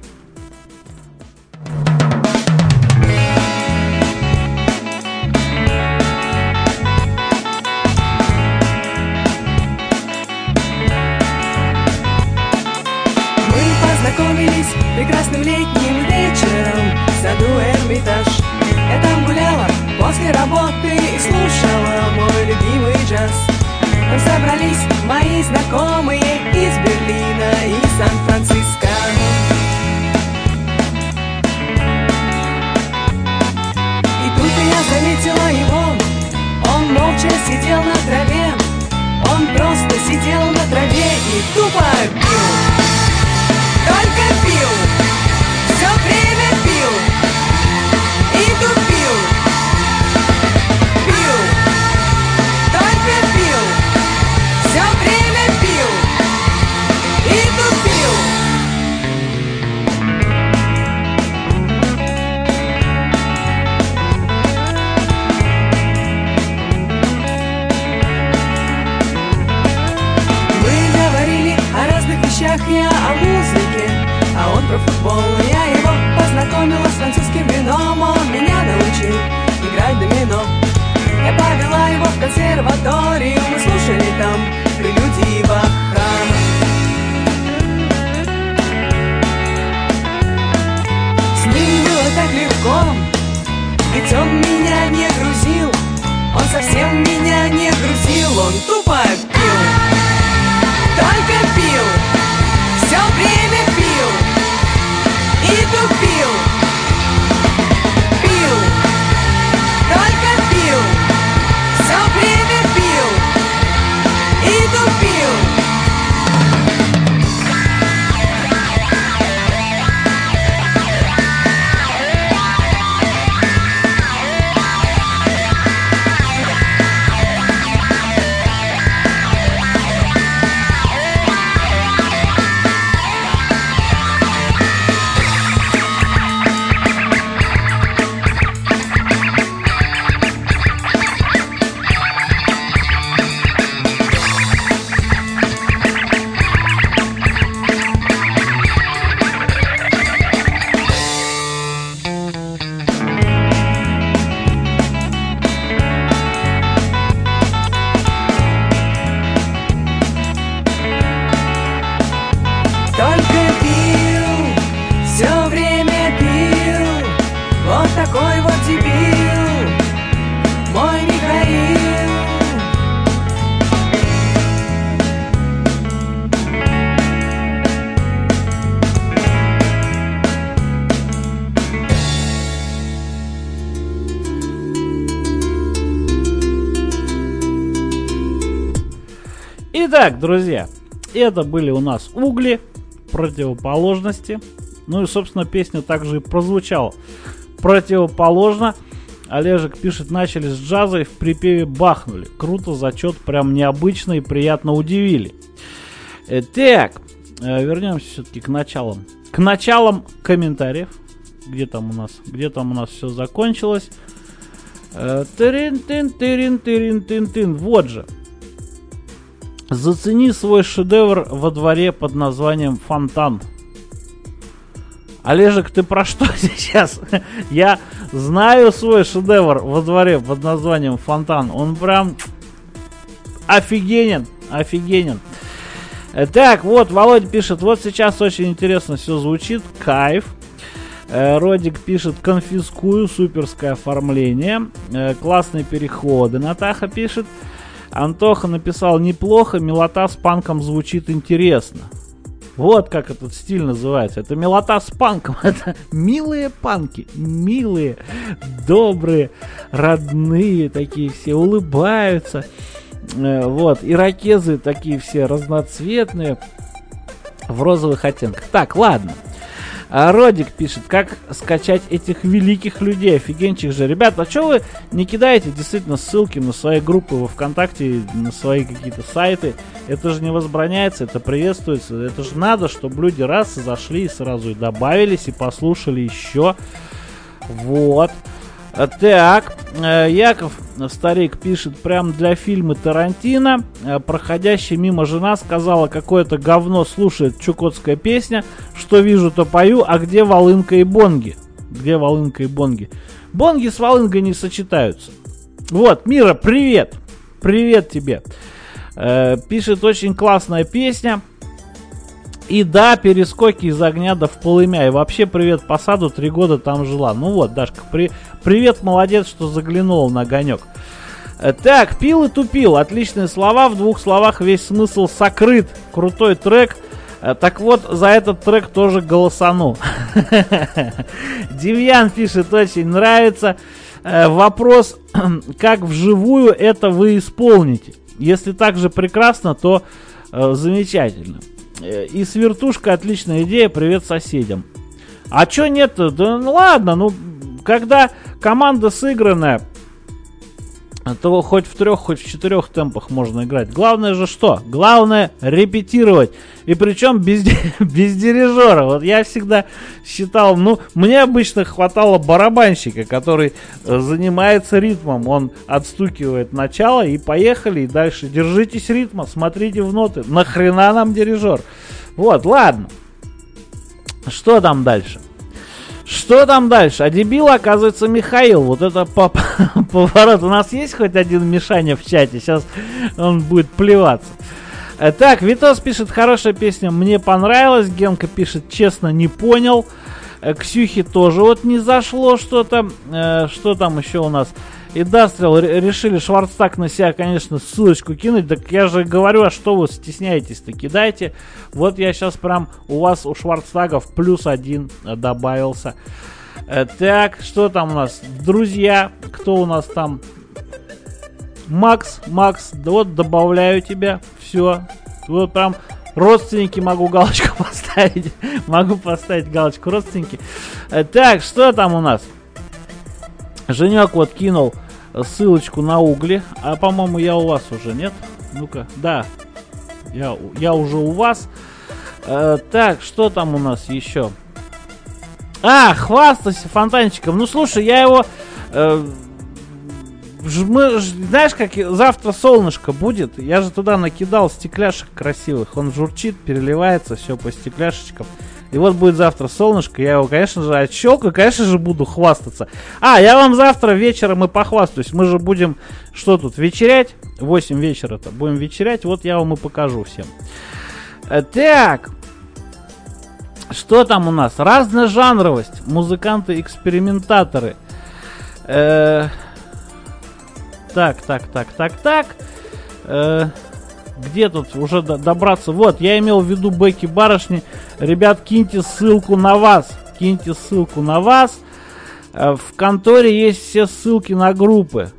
Мы познакомились прекрасным летним вечером в саду Эрмитаж. Я там гуляла после работы и слушала мой любимый джаз. Там собрались мои знакомые из Берлина и Сан-Франциско. И тут я заметила его, книгах я о музыке, а он про футбол. Я его познакомила с французским вином, он меня научил играть в домино. Я повела его в консерваторию, мы слушали там прелюдии Баха. С ним было так легко, ведь он меня не грузил. Он совсем меня не грузил, он тупо пил. Только пил, все время пил и тупил. Пил, только пил, все время пил и тупил. Только пил, все время пил. Вот такой вот дебил, мой Михаил. Итак, друзья, это были у нас угли, противоположности. Ну и, собственно, песня также и прозвучала противоположно. Олежек пишет: начали с джаза и в припеве бахнули. Круто, зачет, прям необычно и приятно удивили. Так, вернемся все-таки к началам. К началам комментариев. Где там у нас все закончилось? Тырин-тын. Вот же. Зацени свой шедевр во дворе под названием «Фонтан». Олежек, ты про что сейчас? Я знаю свой шедевр во дворе под названием «Фонтан». Он прям офигенен. Так, вот, Володя пишет: вот сейчас очень интересно все звучит, кайф. Родик пишет: конфискую, суперское оформление. Классные переходы. Натаха пишет: Антоха написал: неплохо, милота с панком звучит интересно. Вот как этот стиль называется. Это милота с панком. Это милые панки. Милые, добрые, родные такие все, улыбаются. Вот, ирокезы такие все разноцветные, в розовых оттенках. Так, ладно. Родик пишет: как скачать этих великих людей, офигенчих же. Ребята, а что вы не кидаете действительно ссылки на свои группы во ВКонтакте, на свои какие-то сайты? Это же не возбраняется, это приветствуется. Это же надо, чтобы люди раз и зашли и сразу и добавились, и послушали еще. Вот. Так, Яков, старик, пишет: прям для фильма Тарантино. Проходящая мимо жена сказала: какое-то говно слушает, чукотская песня. Что вижу, то пою. А где волынка и бонги? Где волынка и бонги? Бонги с волынкой не сочетаются. Вот, Мира, привет. Привет тебе. Пишет: очень классная песня. И да, перескоки из огня да в полымя. И вообще привет по саду, 3 года там жила. Ну вот, Дашка, привет, молодец, что заглянул на огонек. Так, пил и тупил. Отличные слова, в 2 словах весь смысл сокрыт. Крутой трек. Так вот, за этот трек тоже голосану. Демьян пишет: очень нравится. Вопрос: как вживую это вы исполните? Если так же прекрасно, то замечательно. И свертушка, отличная идея, привет соседям. А чё нет-то? Да ну ладно, ну когда команда сыгранная, то хоть в 3, хоть в 4 темпах можно играть. Главное же что? Главное репетировать. И причем без дирижера. Вот я всегда считал, ну, мне обычно хватало барабанщика, который занимается ритмом. Он отстукивает начало и поехали, и дальше. Держитесь ритма, смотрите в ноты. Нахрена нам дирижер? Вот, ладно. Что там дальше? Что там дальше? А дебил, оказывается, Михаил. Вот это поворот. У нас есть хоть один Мишаня в чате? Сейчас он будет плеваться. Так, Витос пишет, хорошая песня, мне понравилась. Генка пишет, честно, не понял. Ксюхе тоже вот не зашло что-то. Что там еще у нас? Индастриал решили Шварцтаг на себя, конечно, ссылочку кинуть. Так я же говорю, а что вы стесняетесь-то? Кидайте. Вот я сейчас прям у вас у Шварцтагов +1 добавился. Так, что там у нас? Друзья, кто у нас там? Макс, да вот добавляю тебя. Все. Вот прям родственники могу галочку поставить. Могу поставить галочку родственники. Так, что там у нас? Женек вот кинул ссылочку на угли. А по-моему я у вас уже, нет? Ну-ка, да. Я уже у вас. Так, что там у нас еще? Хвастайся фонтанчиком. Ну слушай, я его... знаешь, как завтра солнышко будет? Я же туда накидал стекляшек красивых. Он журчит, переливается, все по стекляшечкам. И вот будет завтра солнышко, я его, конечно же, отщелкаю, конечно же, буду хвастаться. Я вам завтра вечером и похвастаюсь. Мы же будем, что тут, вечерять? 8 вечера-то будем вечерять, вот я вам и покажу всем. Так, что там у нас? Разножанровость, музыканты-экспериментаторы. Так. Где тут уже добраться? Вот, я имел в виду бэки барышни. Ребят, киньте ссылку на вас. В конторе есть все ссылки на группы.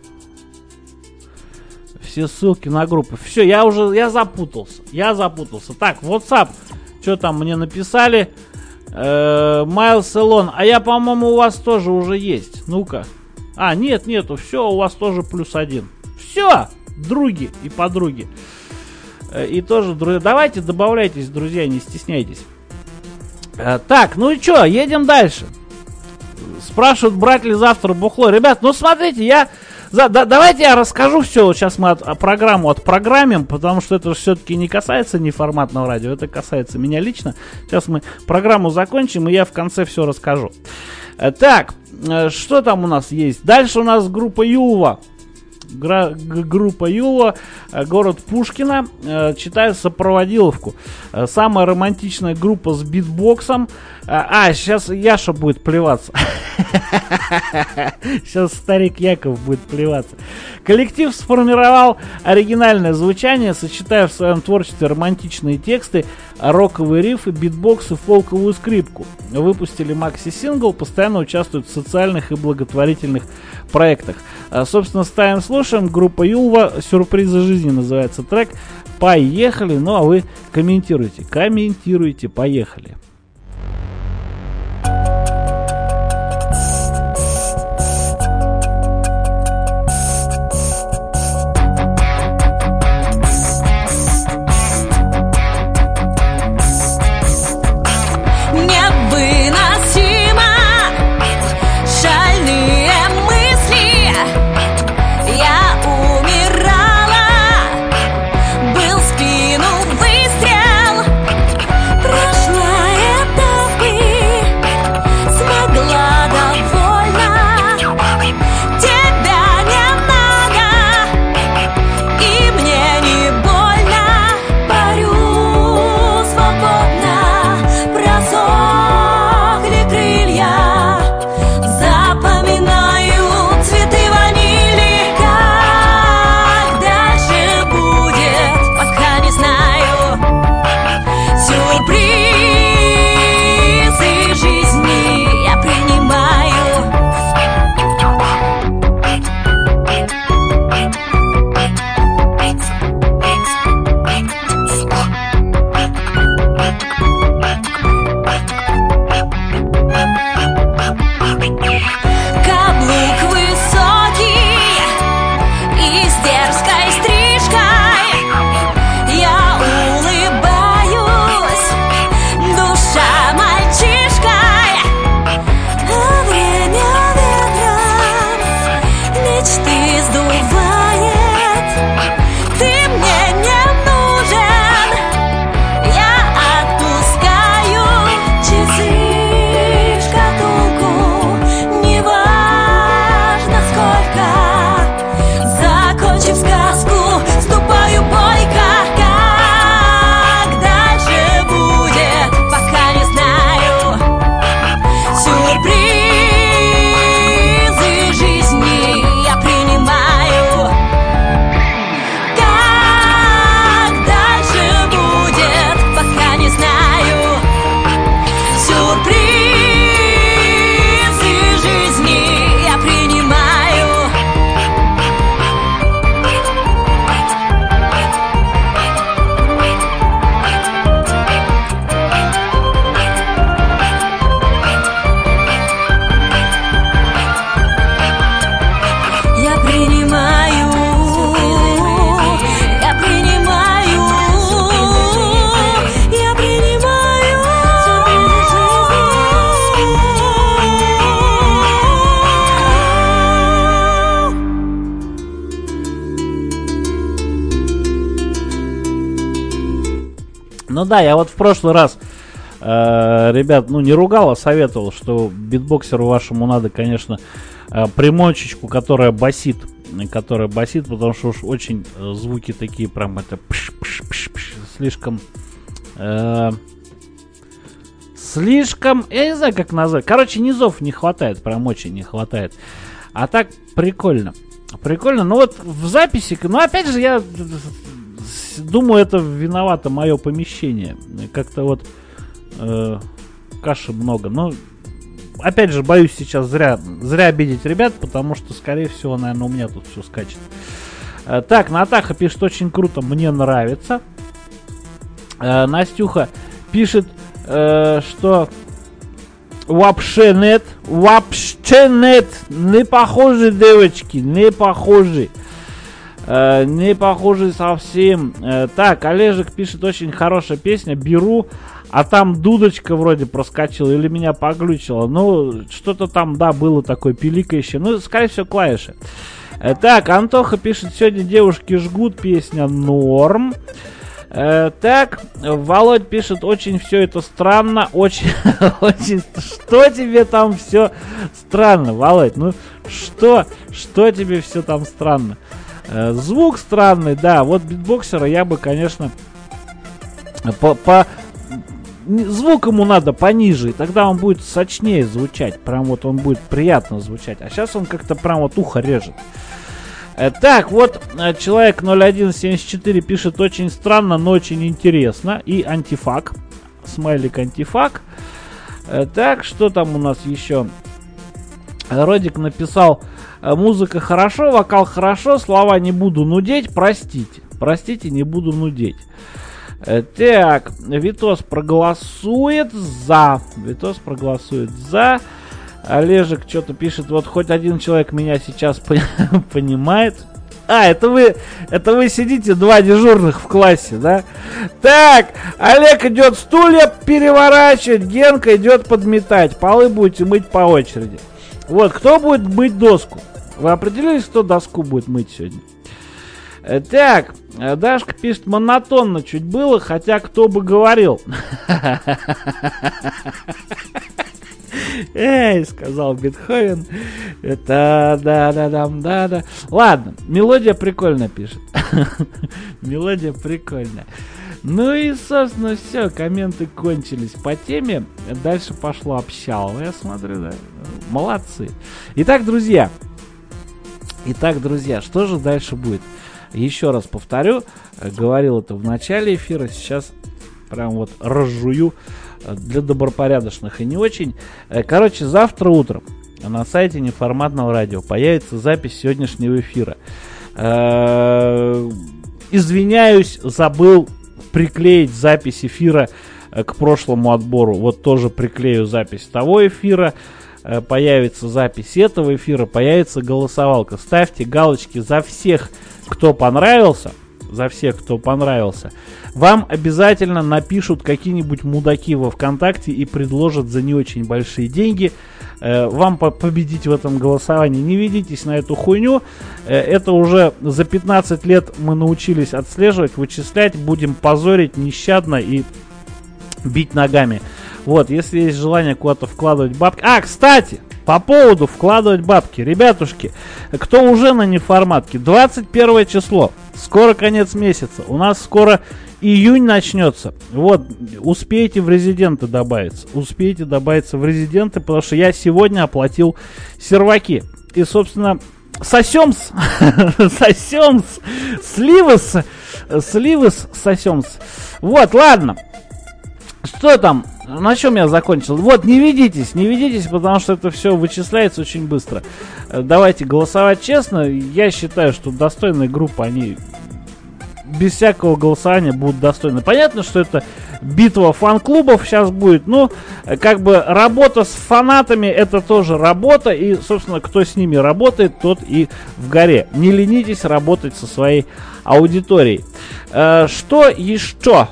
Все я запутался. Так, WhatsApp. Что там мне написали? Майлз Элон. А я, по-моему, у вас тоже уже есть. Ну-ка. Нету. Все, у вас тоже +1. Все, други и подруги. И тоже, друзья, давайте добавляйтесь, друзья, не стесняйтесь. Так, ну и что, едем дальше. Спрашивают, брать ли завтра бухло. Ребят, ну смотрите, давайте я расскажу все. Вот сейчас мы программу отпрограммим, потому что это все-таки не касается неформатного радио, это касается меня лично. Сейчас мы программу закончим, и я в конце все расскажу. Так, что там у нас есть? Дальше у нас группа Юлва. Группа Юла, город Пушкино. Читаю сопроводиловку. Самая романтичная группа с битбоксом. Сейчас Яша будет плеваться. Сейчас старик Яков будет плеваться. Коллектив сформировал оригинальное звучание, сочетая в своем творчестве романтичные тексты, роковые рифы, битбокс и фолковую скрипку. Выпустили макси-сингл, постоянно участвуют в социальных и благотворительных проектах. Собственно, ставим, слушаем. Группа Юлва, «Сюрпризы жизни» называется трек. Поехали. Ну, а вы комментируйте, поехали. Прошлое Ну да, я вот в прошлый раз, ребят, ну не ругал, а советовал, что битбоксеру вашему надо, конечно, примочечку, которая басит, потому что уж очень звуки такие прям это слишком, я не знаю как назвать, короче, низов не хватает, прям очень не хватает. А так прикольно, но вот в записи, ну опять же я думаю, это виновато мое помещение, как-то вот каши много, но опять же боюсь сейчас зря обидеть ребят, потому что скорее всего, наверное, у меня тут все скачет. Так, Натаха пишет, очень круто, мне нравится. Настюха пишет, что вообще нет, не похожи девочки, не похожи совсем. Так, Олежек пишет, очень хорошая песня, беру, а там дудочка вроде проскочила или меня поглючило. Ну, что-то там, да, было такое пиликающее, ну, скорее всего, клавиши. Так, Антоха пишет, сегодня девушки жгут, песня норм. Так, Володь пишет, очень все это странно, очень, что тебе там все странно, Володь, ну, что тебе все там странно? Звук странный, да, вот битбоксера я бы, конечно, звук ему надо пониже, и тогда он будет сочнее звучать, прям вот он будет приятно звучать, а сейчас он как-то прям вот ухо режет. Так, вот человек 0174 пишет, очень странно, но очень интересно. И антифак. Смайлик антифак. Так, что там у нас еще? Родик написал, музыка хорошо, вокал хорошо, слова не буду нудеть, простите, не буду нудеть. Так, Витос проголосует за. Олежек что-то пишет, вот хоть один человек меня сейчас понимает. Это вы сидите, два дежурных в классе, да? Так, Олег идет стулья переворачивать, Генка идет подметать. Полы будете мыть по очереди. Вот, кто будет мыть доску? Вы определились, кто доску будет мыть сегодня? Так, Дашка пишет, монотонно чуть было, хотя кто бы говорил. Эй, сказал Бетховен. Это да. Ладно, мелодия прикольно пишет. Мелодия прикольная. Ну и, собственно, все, комменты кончились по теме. Дальше пошло общалово, я смотрю, да. Молодцы. Итак, друзья, что же дальше будет? Еще раз повторю, говорил это в начале эфира, сейчас прям вот разжую для добропорядочных и не очень. Короче, завтра утром на сайте Неформатного радио появится запись сегодняшнего эфира. Извиняюсь, забыл приклеить запись эфира к прошлому отбору. Вот тоже приклею запись того эфира. Появится запись этого эфира, появится голосовалка. Ставьте галочки за всех, кто понравился. Вам обязательно напишут какие-нибудь мудаки во ВКонтакте и предложат за не очень большие деньги вам победить в этом голосовании. Не ведитесь на эту хуйню. Это уже за 15 лет мы научились отслеживать, вычислять. Будем позорить нещадно и бить ногами. Вот, если есть желание куда-то вкладывать бабки... кстати, по поводу вкладывать бабки. Ребятушки, кто уже на неформатке, 21 число. Скоро конец месяца. У нас скоро июнь начнется. Вот, успейте в резиденты добавиться. Потому что я сегодня оплатил серваки. И, собственно, сосемс. Сливы сосемс. Вот, ладно. Что там? На чем я закончил? Вот, не ведитесь, потому что это все вычисляется очень быстро. Давайте голосовать честно. Я считаю, что достойные группы, они без всякого голосования будут достойны. Понятно, что это битва фан-клубов сейчас будет. Ну, как бы работа с фанатами, это тоже работа. И, собственно, кто с ними работает, тот и в горе. Не ленитесь работать со своей аудиторией. Что еще?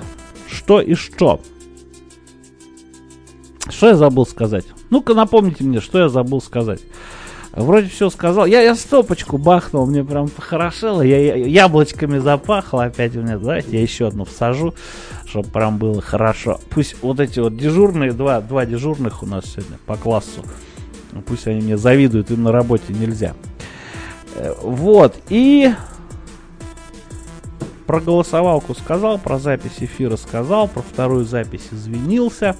Что я забыл сказать? Ну-ка напомните мне, что я забыл сказать. Вроде все сказал. Я стопочку бахнул, мне прям похорошело. Я яблочками запахло опять у меня. Давайте я еще одну всажу, чтобы прям было хорошо. Пусть вот эти вот дежурные, два дежурных у нас сегодня по классу, пусть они мне завидуют, им на работе нельзя. Вот, и про голосовалку сказал, про запись эфира сказал, про вторую запись извинился.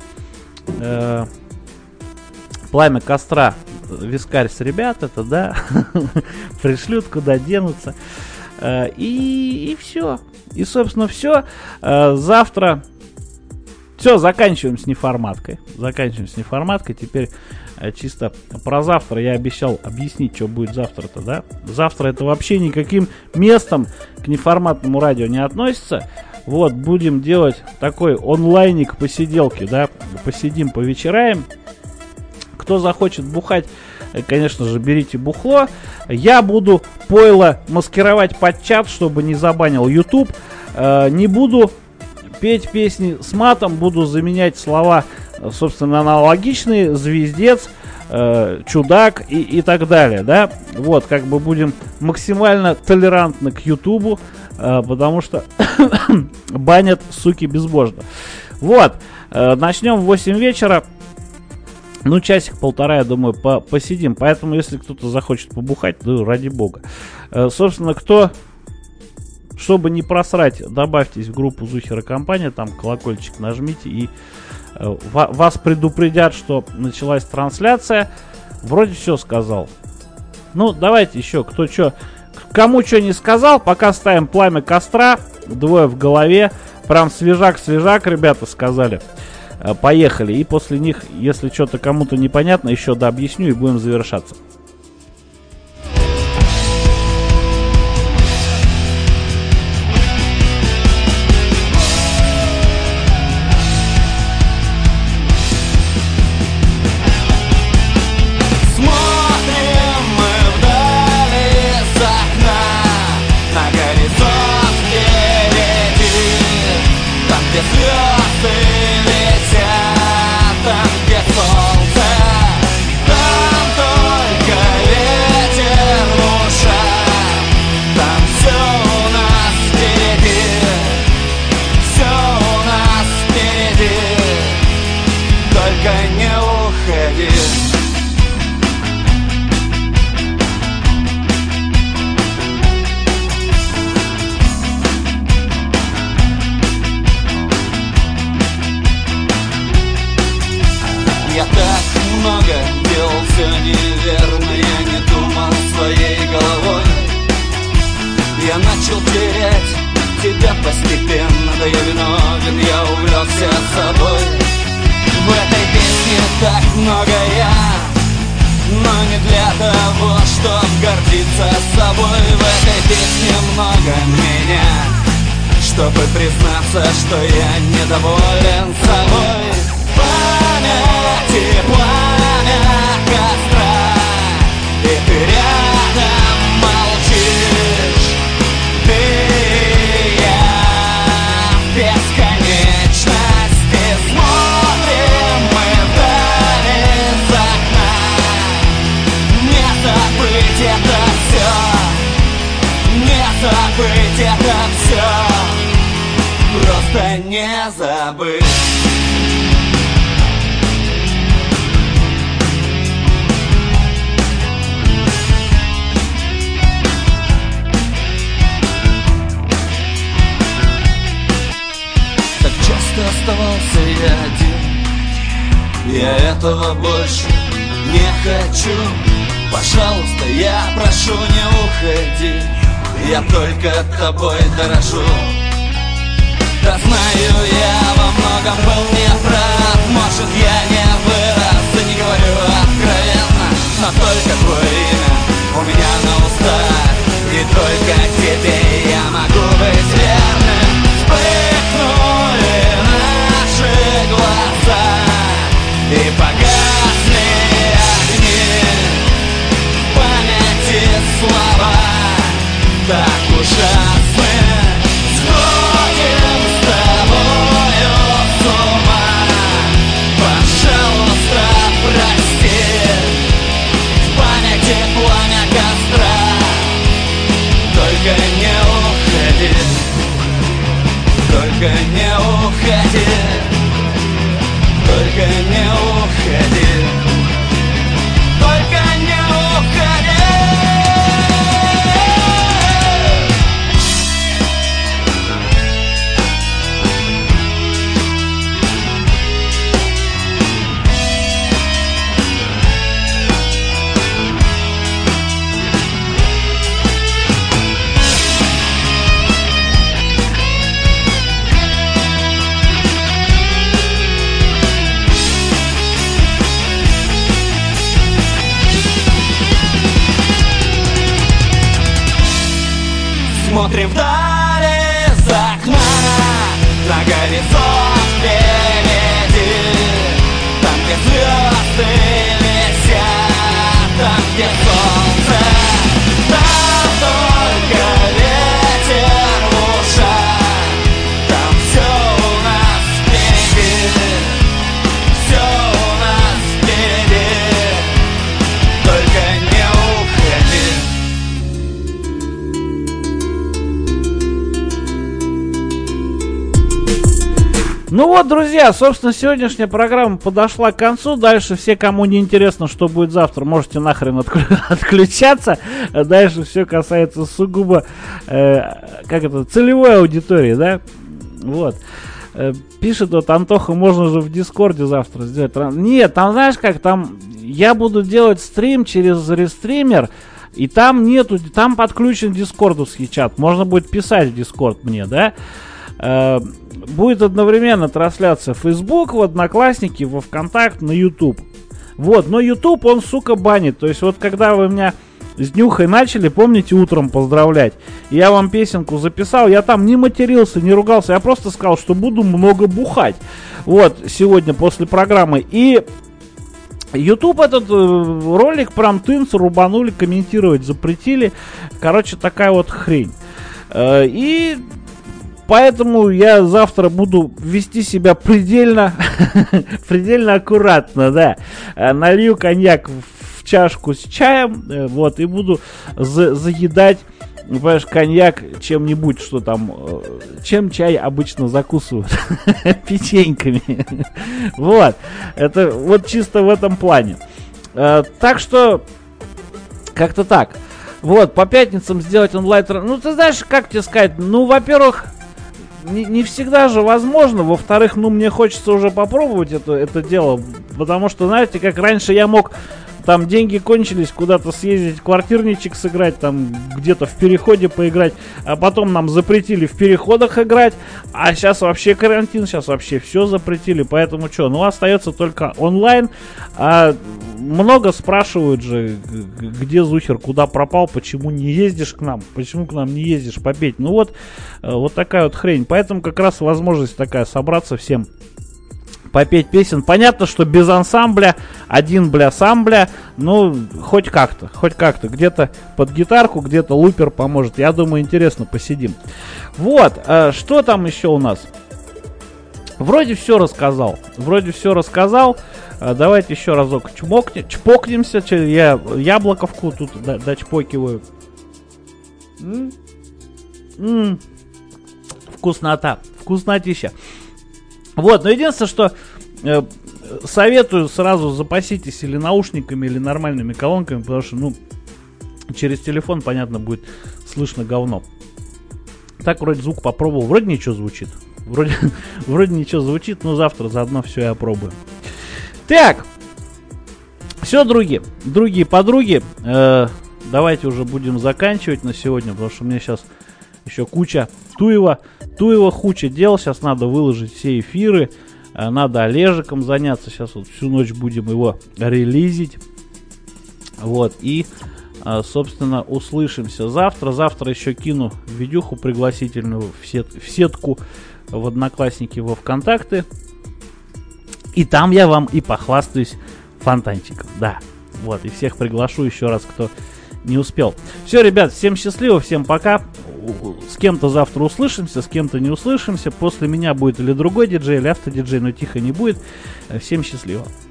Пламя костра, вискарь с ребят, это да, пришлют, куда денутся. И все. И, собственно, все. Завтра все, заканчиваем с неформаткой. Теперь чисто про завтра. Я обещал объяснить, что будет завтра-то, да? Завтра это вообще никаким местом к неформатному радио не относится. Вот, будем делать такой онлайник посиделки, да? Посидим, повечераем. Кто захочет бухать, конечно же, берите бухло. Я буду пойло маскировать под чат, чтобы не забанил YouTube. Не буду петь песни с матом, буду заменять слова, собственно, аналогичные: звездец, чудак и так далее, да. Вот, как бы будем максимально толерантны к YouTube, потому что банят, суки, безбожно. Вот, начнем в 8 вечера. Ну, часик-полтора, я думаю, посидим. Поэтому, если кто-то захочет побухать, да ради бога. Собственно, чтобы не просрать, добавьтесь в группу Зухера Компания, там колокольчик нажмите, и вас предупредят, что началась трансляция. Вроде все сказал. Ну, давайте еще, кому что не сказал, пока ставим пламя костра, двое в голове. Прям свежак, ребята сказали. Поехали. И после них, если что-то кому-то непонятно, еще дообъясню и будем завершаться. Чтобы признаться, что я недоволен собой. Памяти пламя костра, и ты рядом молчишь. Ты и я в бесконечности смотрим мы вдали из окна. Не забыть это все, не забыть это все. Просто не забыть. Так часто оставался я один. Я этого больше не хочу. Пожалуйста, я прошу, не уходи. Я только тобой дорожу. Да знаю, я во многом был неправ. Может, я не вырос и не говорю откровенно, но только твое имя у меня на устах, и только тебе я могу быть верным. Вспыхнули наши глаза и погасли огни. В памяти слова так ужасны. Сходим с тобой Только не уходи, только не уходи, только не уходи. Смотрим вдали из окна, на горизонт впереди. Там, где звезды висят, там, где солнце, там только ветер в ушах. Там все у нас впереди, все у нас впереди. Только не уходи. Ну вот, друзья, собственно, сегодняшняя программа подошла к концу. Дальше все, кому не интересно, что будет завтра, можете нахрен отключаться. Дальше все касается сугубо, целевой аудитории, да? Вот. Пишет вот Антоха, можно же в Дискорде завтра сделать. Нет, там знаешь как, там я буду делать стрим через рестример, и там нету, там подключен дискордовский чат. Можно будет писать в Дискорд мне, да? Будет одновременно трансляция в Facebook, в Одноклассники, во ВКонтакт, на YouTube. Вот, но YouTube он, сука, банит. То есть вот когда вы меня с Днюхой начали, помните, утром поздравлять, я вам песенку записал, я там не матерился, не ругался, я просто сказал, что буду много бухать. Вот, сегодня после программы. И YouTube этот ролик прям тынц рубанули, комментировать запретили. Короче, такая вот хрень. И поэтому я завтра буду вести себя предельно, предельно аккуратно, да. Налью коньяк в чашку с чаем, вот, и буду заедать, понимаешь, коньяк чем-нибудь, что там, чем чай обычно закусывают, печеньками. Вот, это вот чисто в этом плане. Так что, как-то так. Вот, по пятницам сделать онлайн. Ну, ты знаешь, как тебе сказать, ну, во-первых, не всегда же возможно. Во-вторых, ну, мне хочется уже попробовать это дело. Потому что, знаете, как раньше я мог, там деньги кончились, куда-то съездить, квартирничек сыграть, там где-то в переходе поиграть. А потом нам запретили в переходах играть. А сейчас вообще карантин, сейчас вообще все запретили. Поэтому что, ну, остается только онлайн. А много спрашивают же, где Зухер, куда пропал, почему не ездишь к нам, почему к нам не ездишь попеть. Ну вот, вот такая вот хрень. Поэтому как раз возможность такая собраться всем, попеть песен. Понятно, что без ансамбля, один бля сам бля, ну хоть как-то, где-то под гитарку, где-то лупер поможет. Я думаю, интересно посидим. Вот, что там еще у нас? Вроде все рассказал. Давайте еще разок чпокнемся. Я яблоковку тут дочпокиваю. Вкуснота. Вкуснотища. Вот, но единственное, что советую сразу запаситесь или наушниками, или нормальными колонками, потому что, ну, через телефон, понятно, будет слышно говно. Так вроде звук попробовал, вроде ничего звучит. Вроде ничего звучит, но завтра заодно все и опробую. Так, все, другие подруги, давайте уже будем заканчивать на сегодня, потому что у меня сейчас еще куча Туева куча дел, сейчас надо выложить все эфиры, надо Олежиком заняться, сейчас вот всю ночь будем его релизить, вот, и, собственно, услышимся завтра еще кину видюху пригласительную в сетку, в Одноклассники, во ВКонтакте. И там я вам и похвастаюсь фонтанчиком. Да, вот, и всех приглашу еще раз, кто не успел. Все, ребят, всем счастливо, всем пока. С кем-то завтра услышимся, с кем-то не услышимся. После меня будет или другой диджей, или автодиджей, но тихо не будет. Всем счастливо.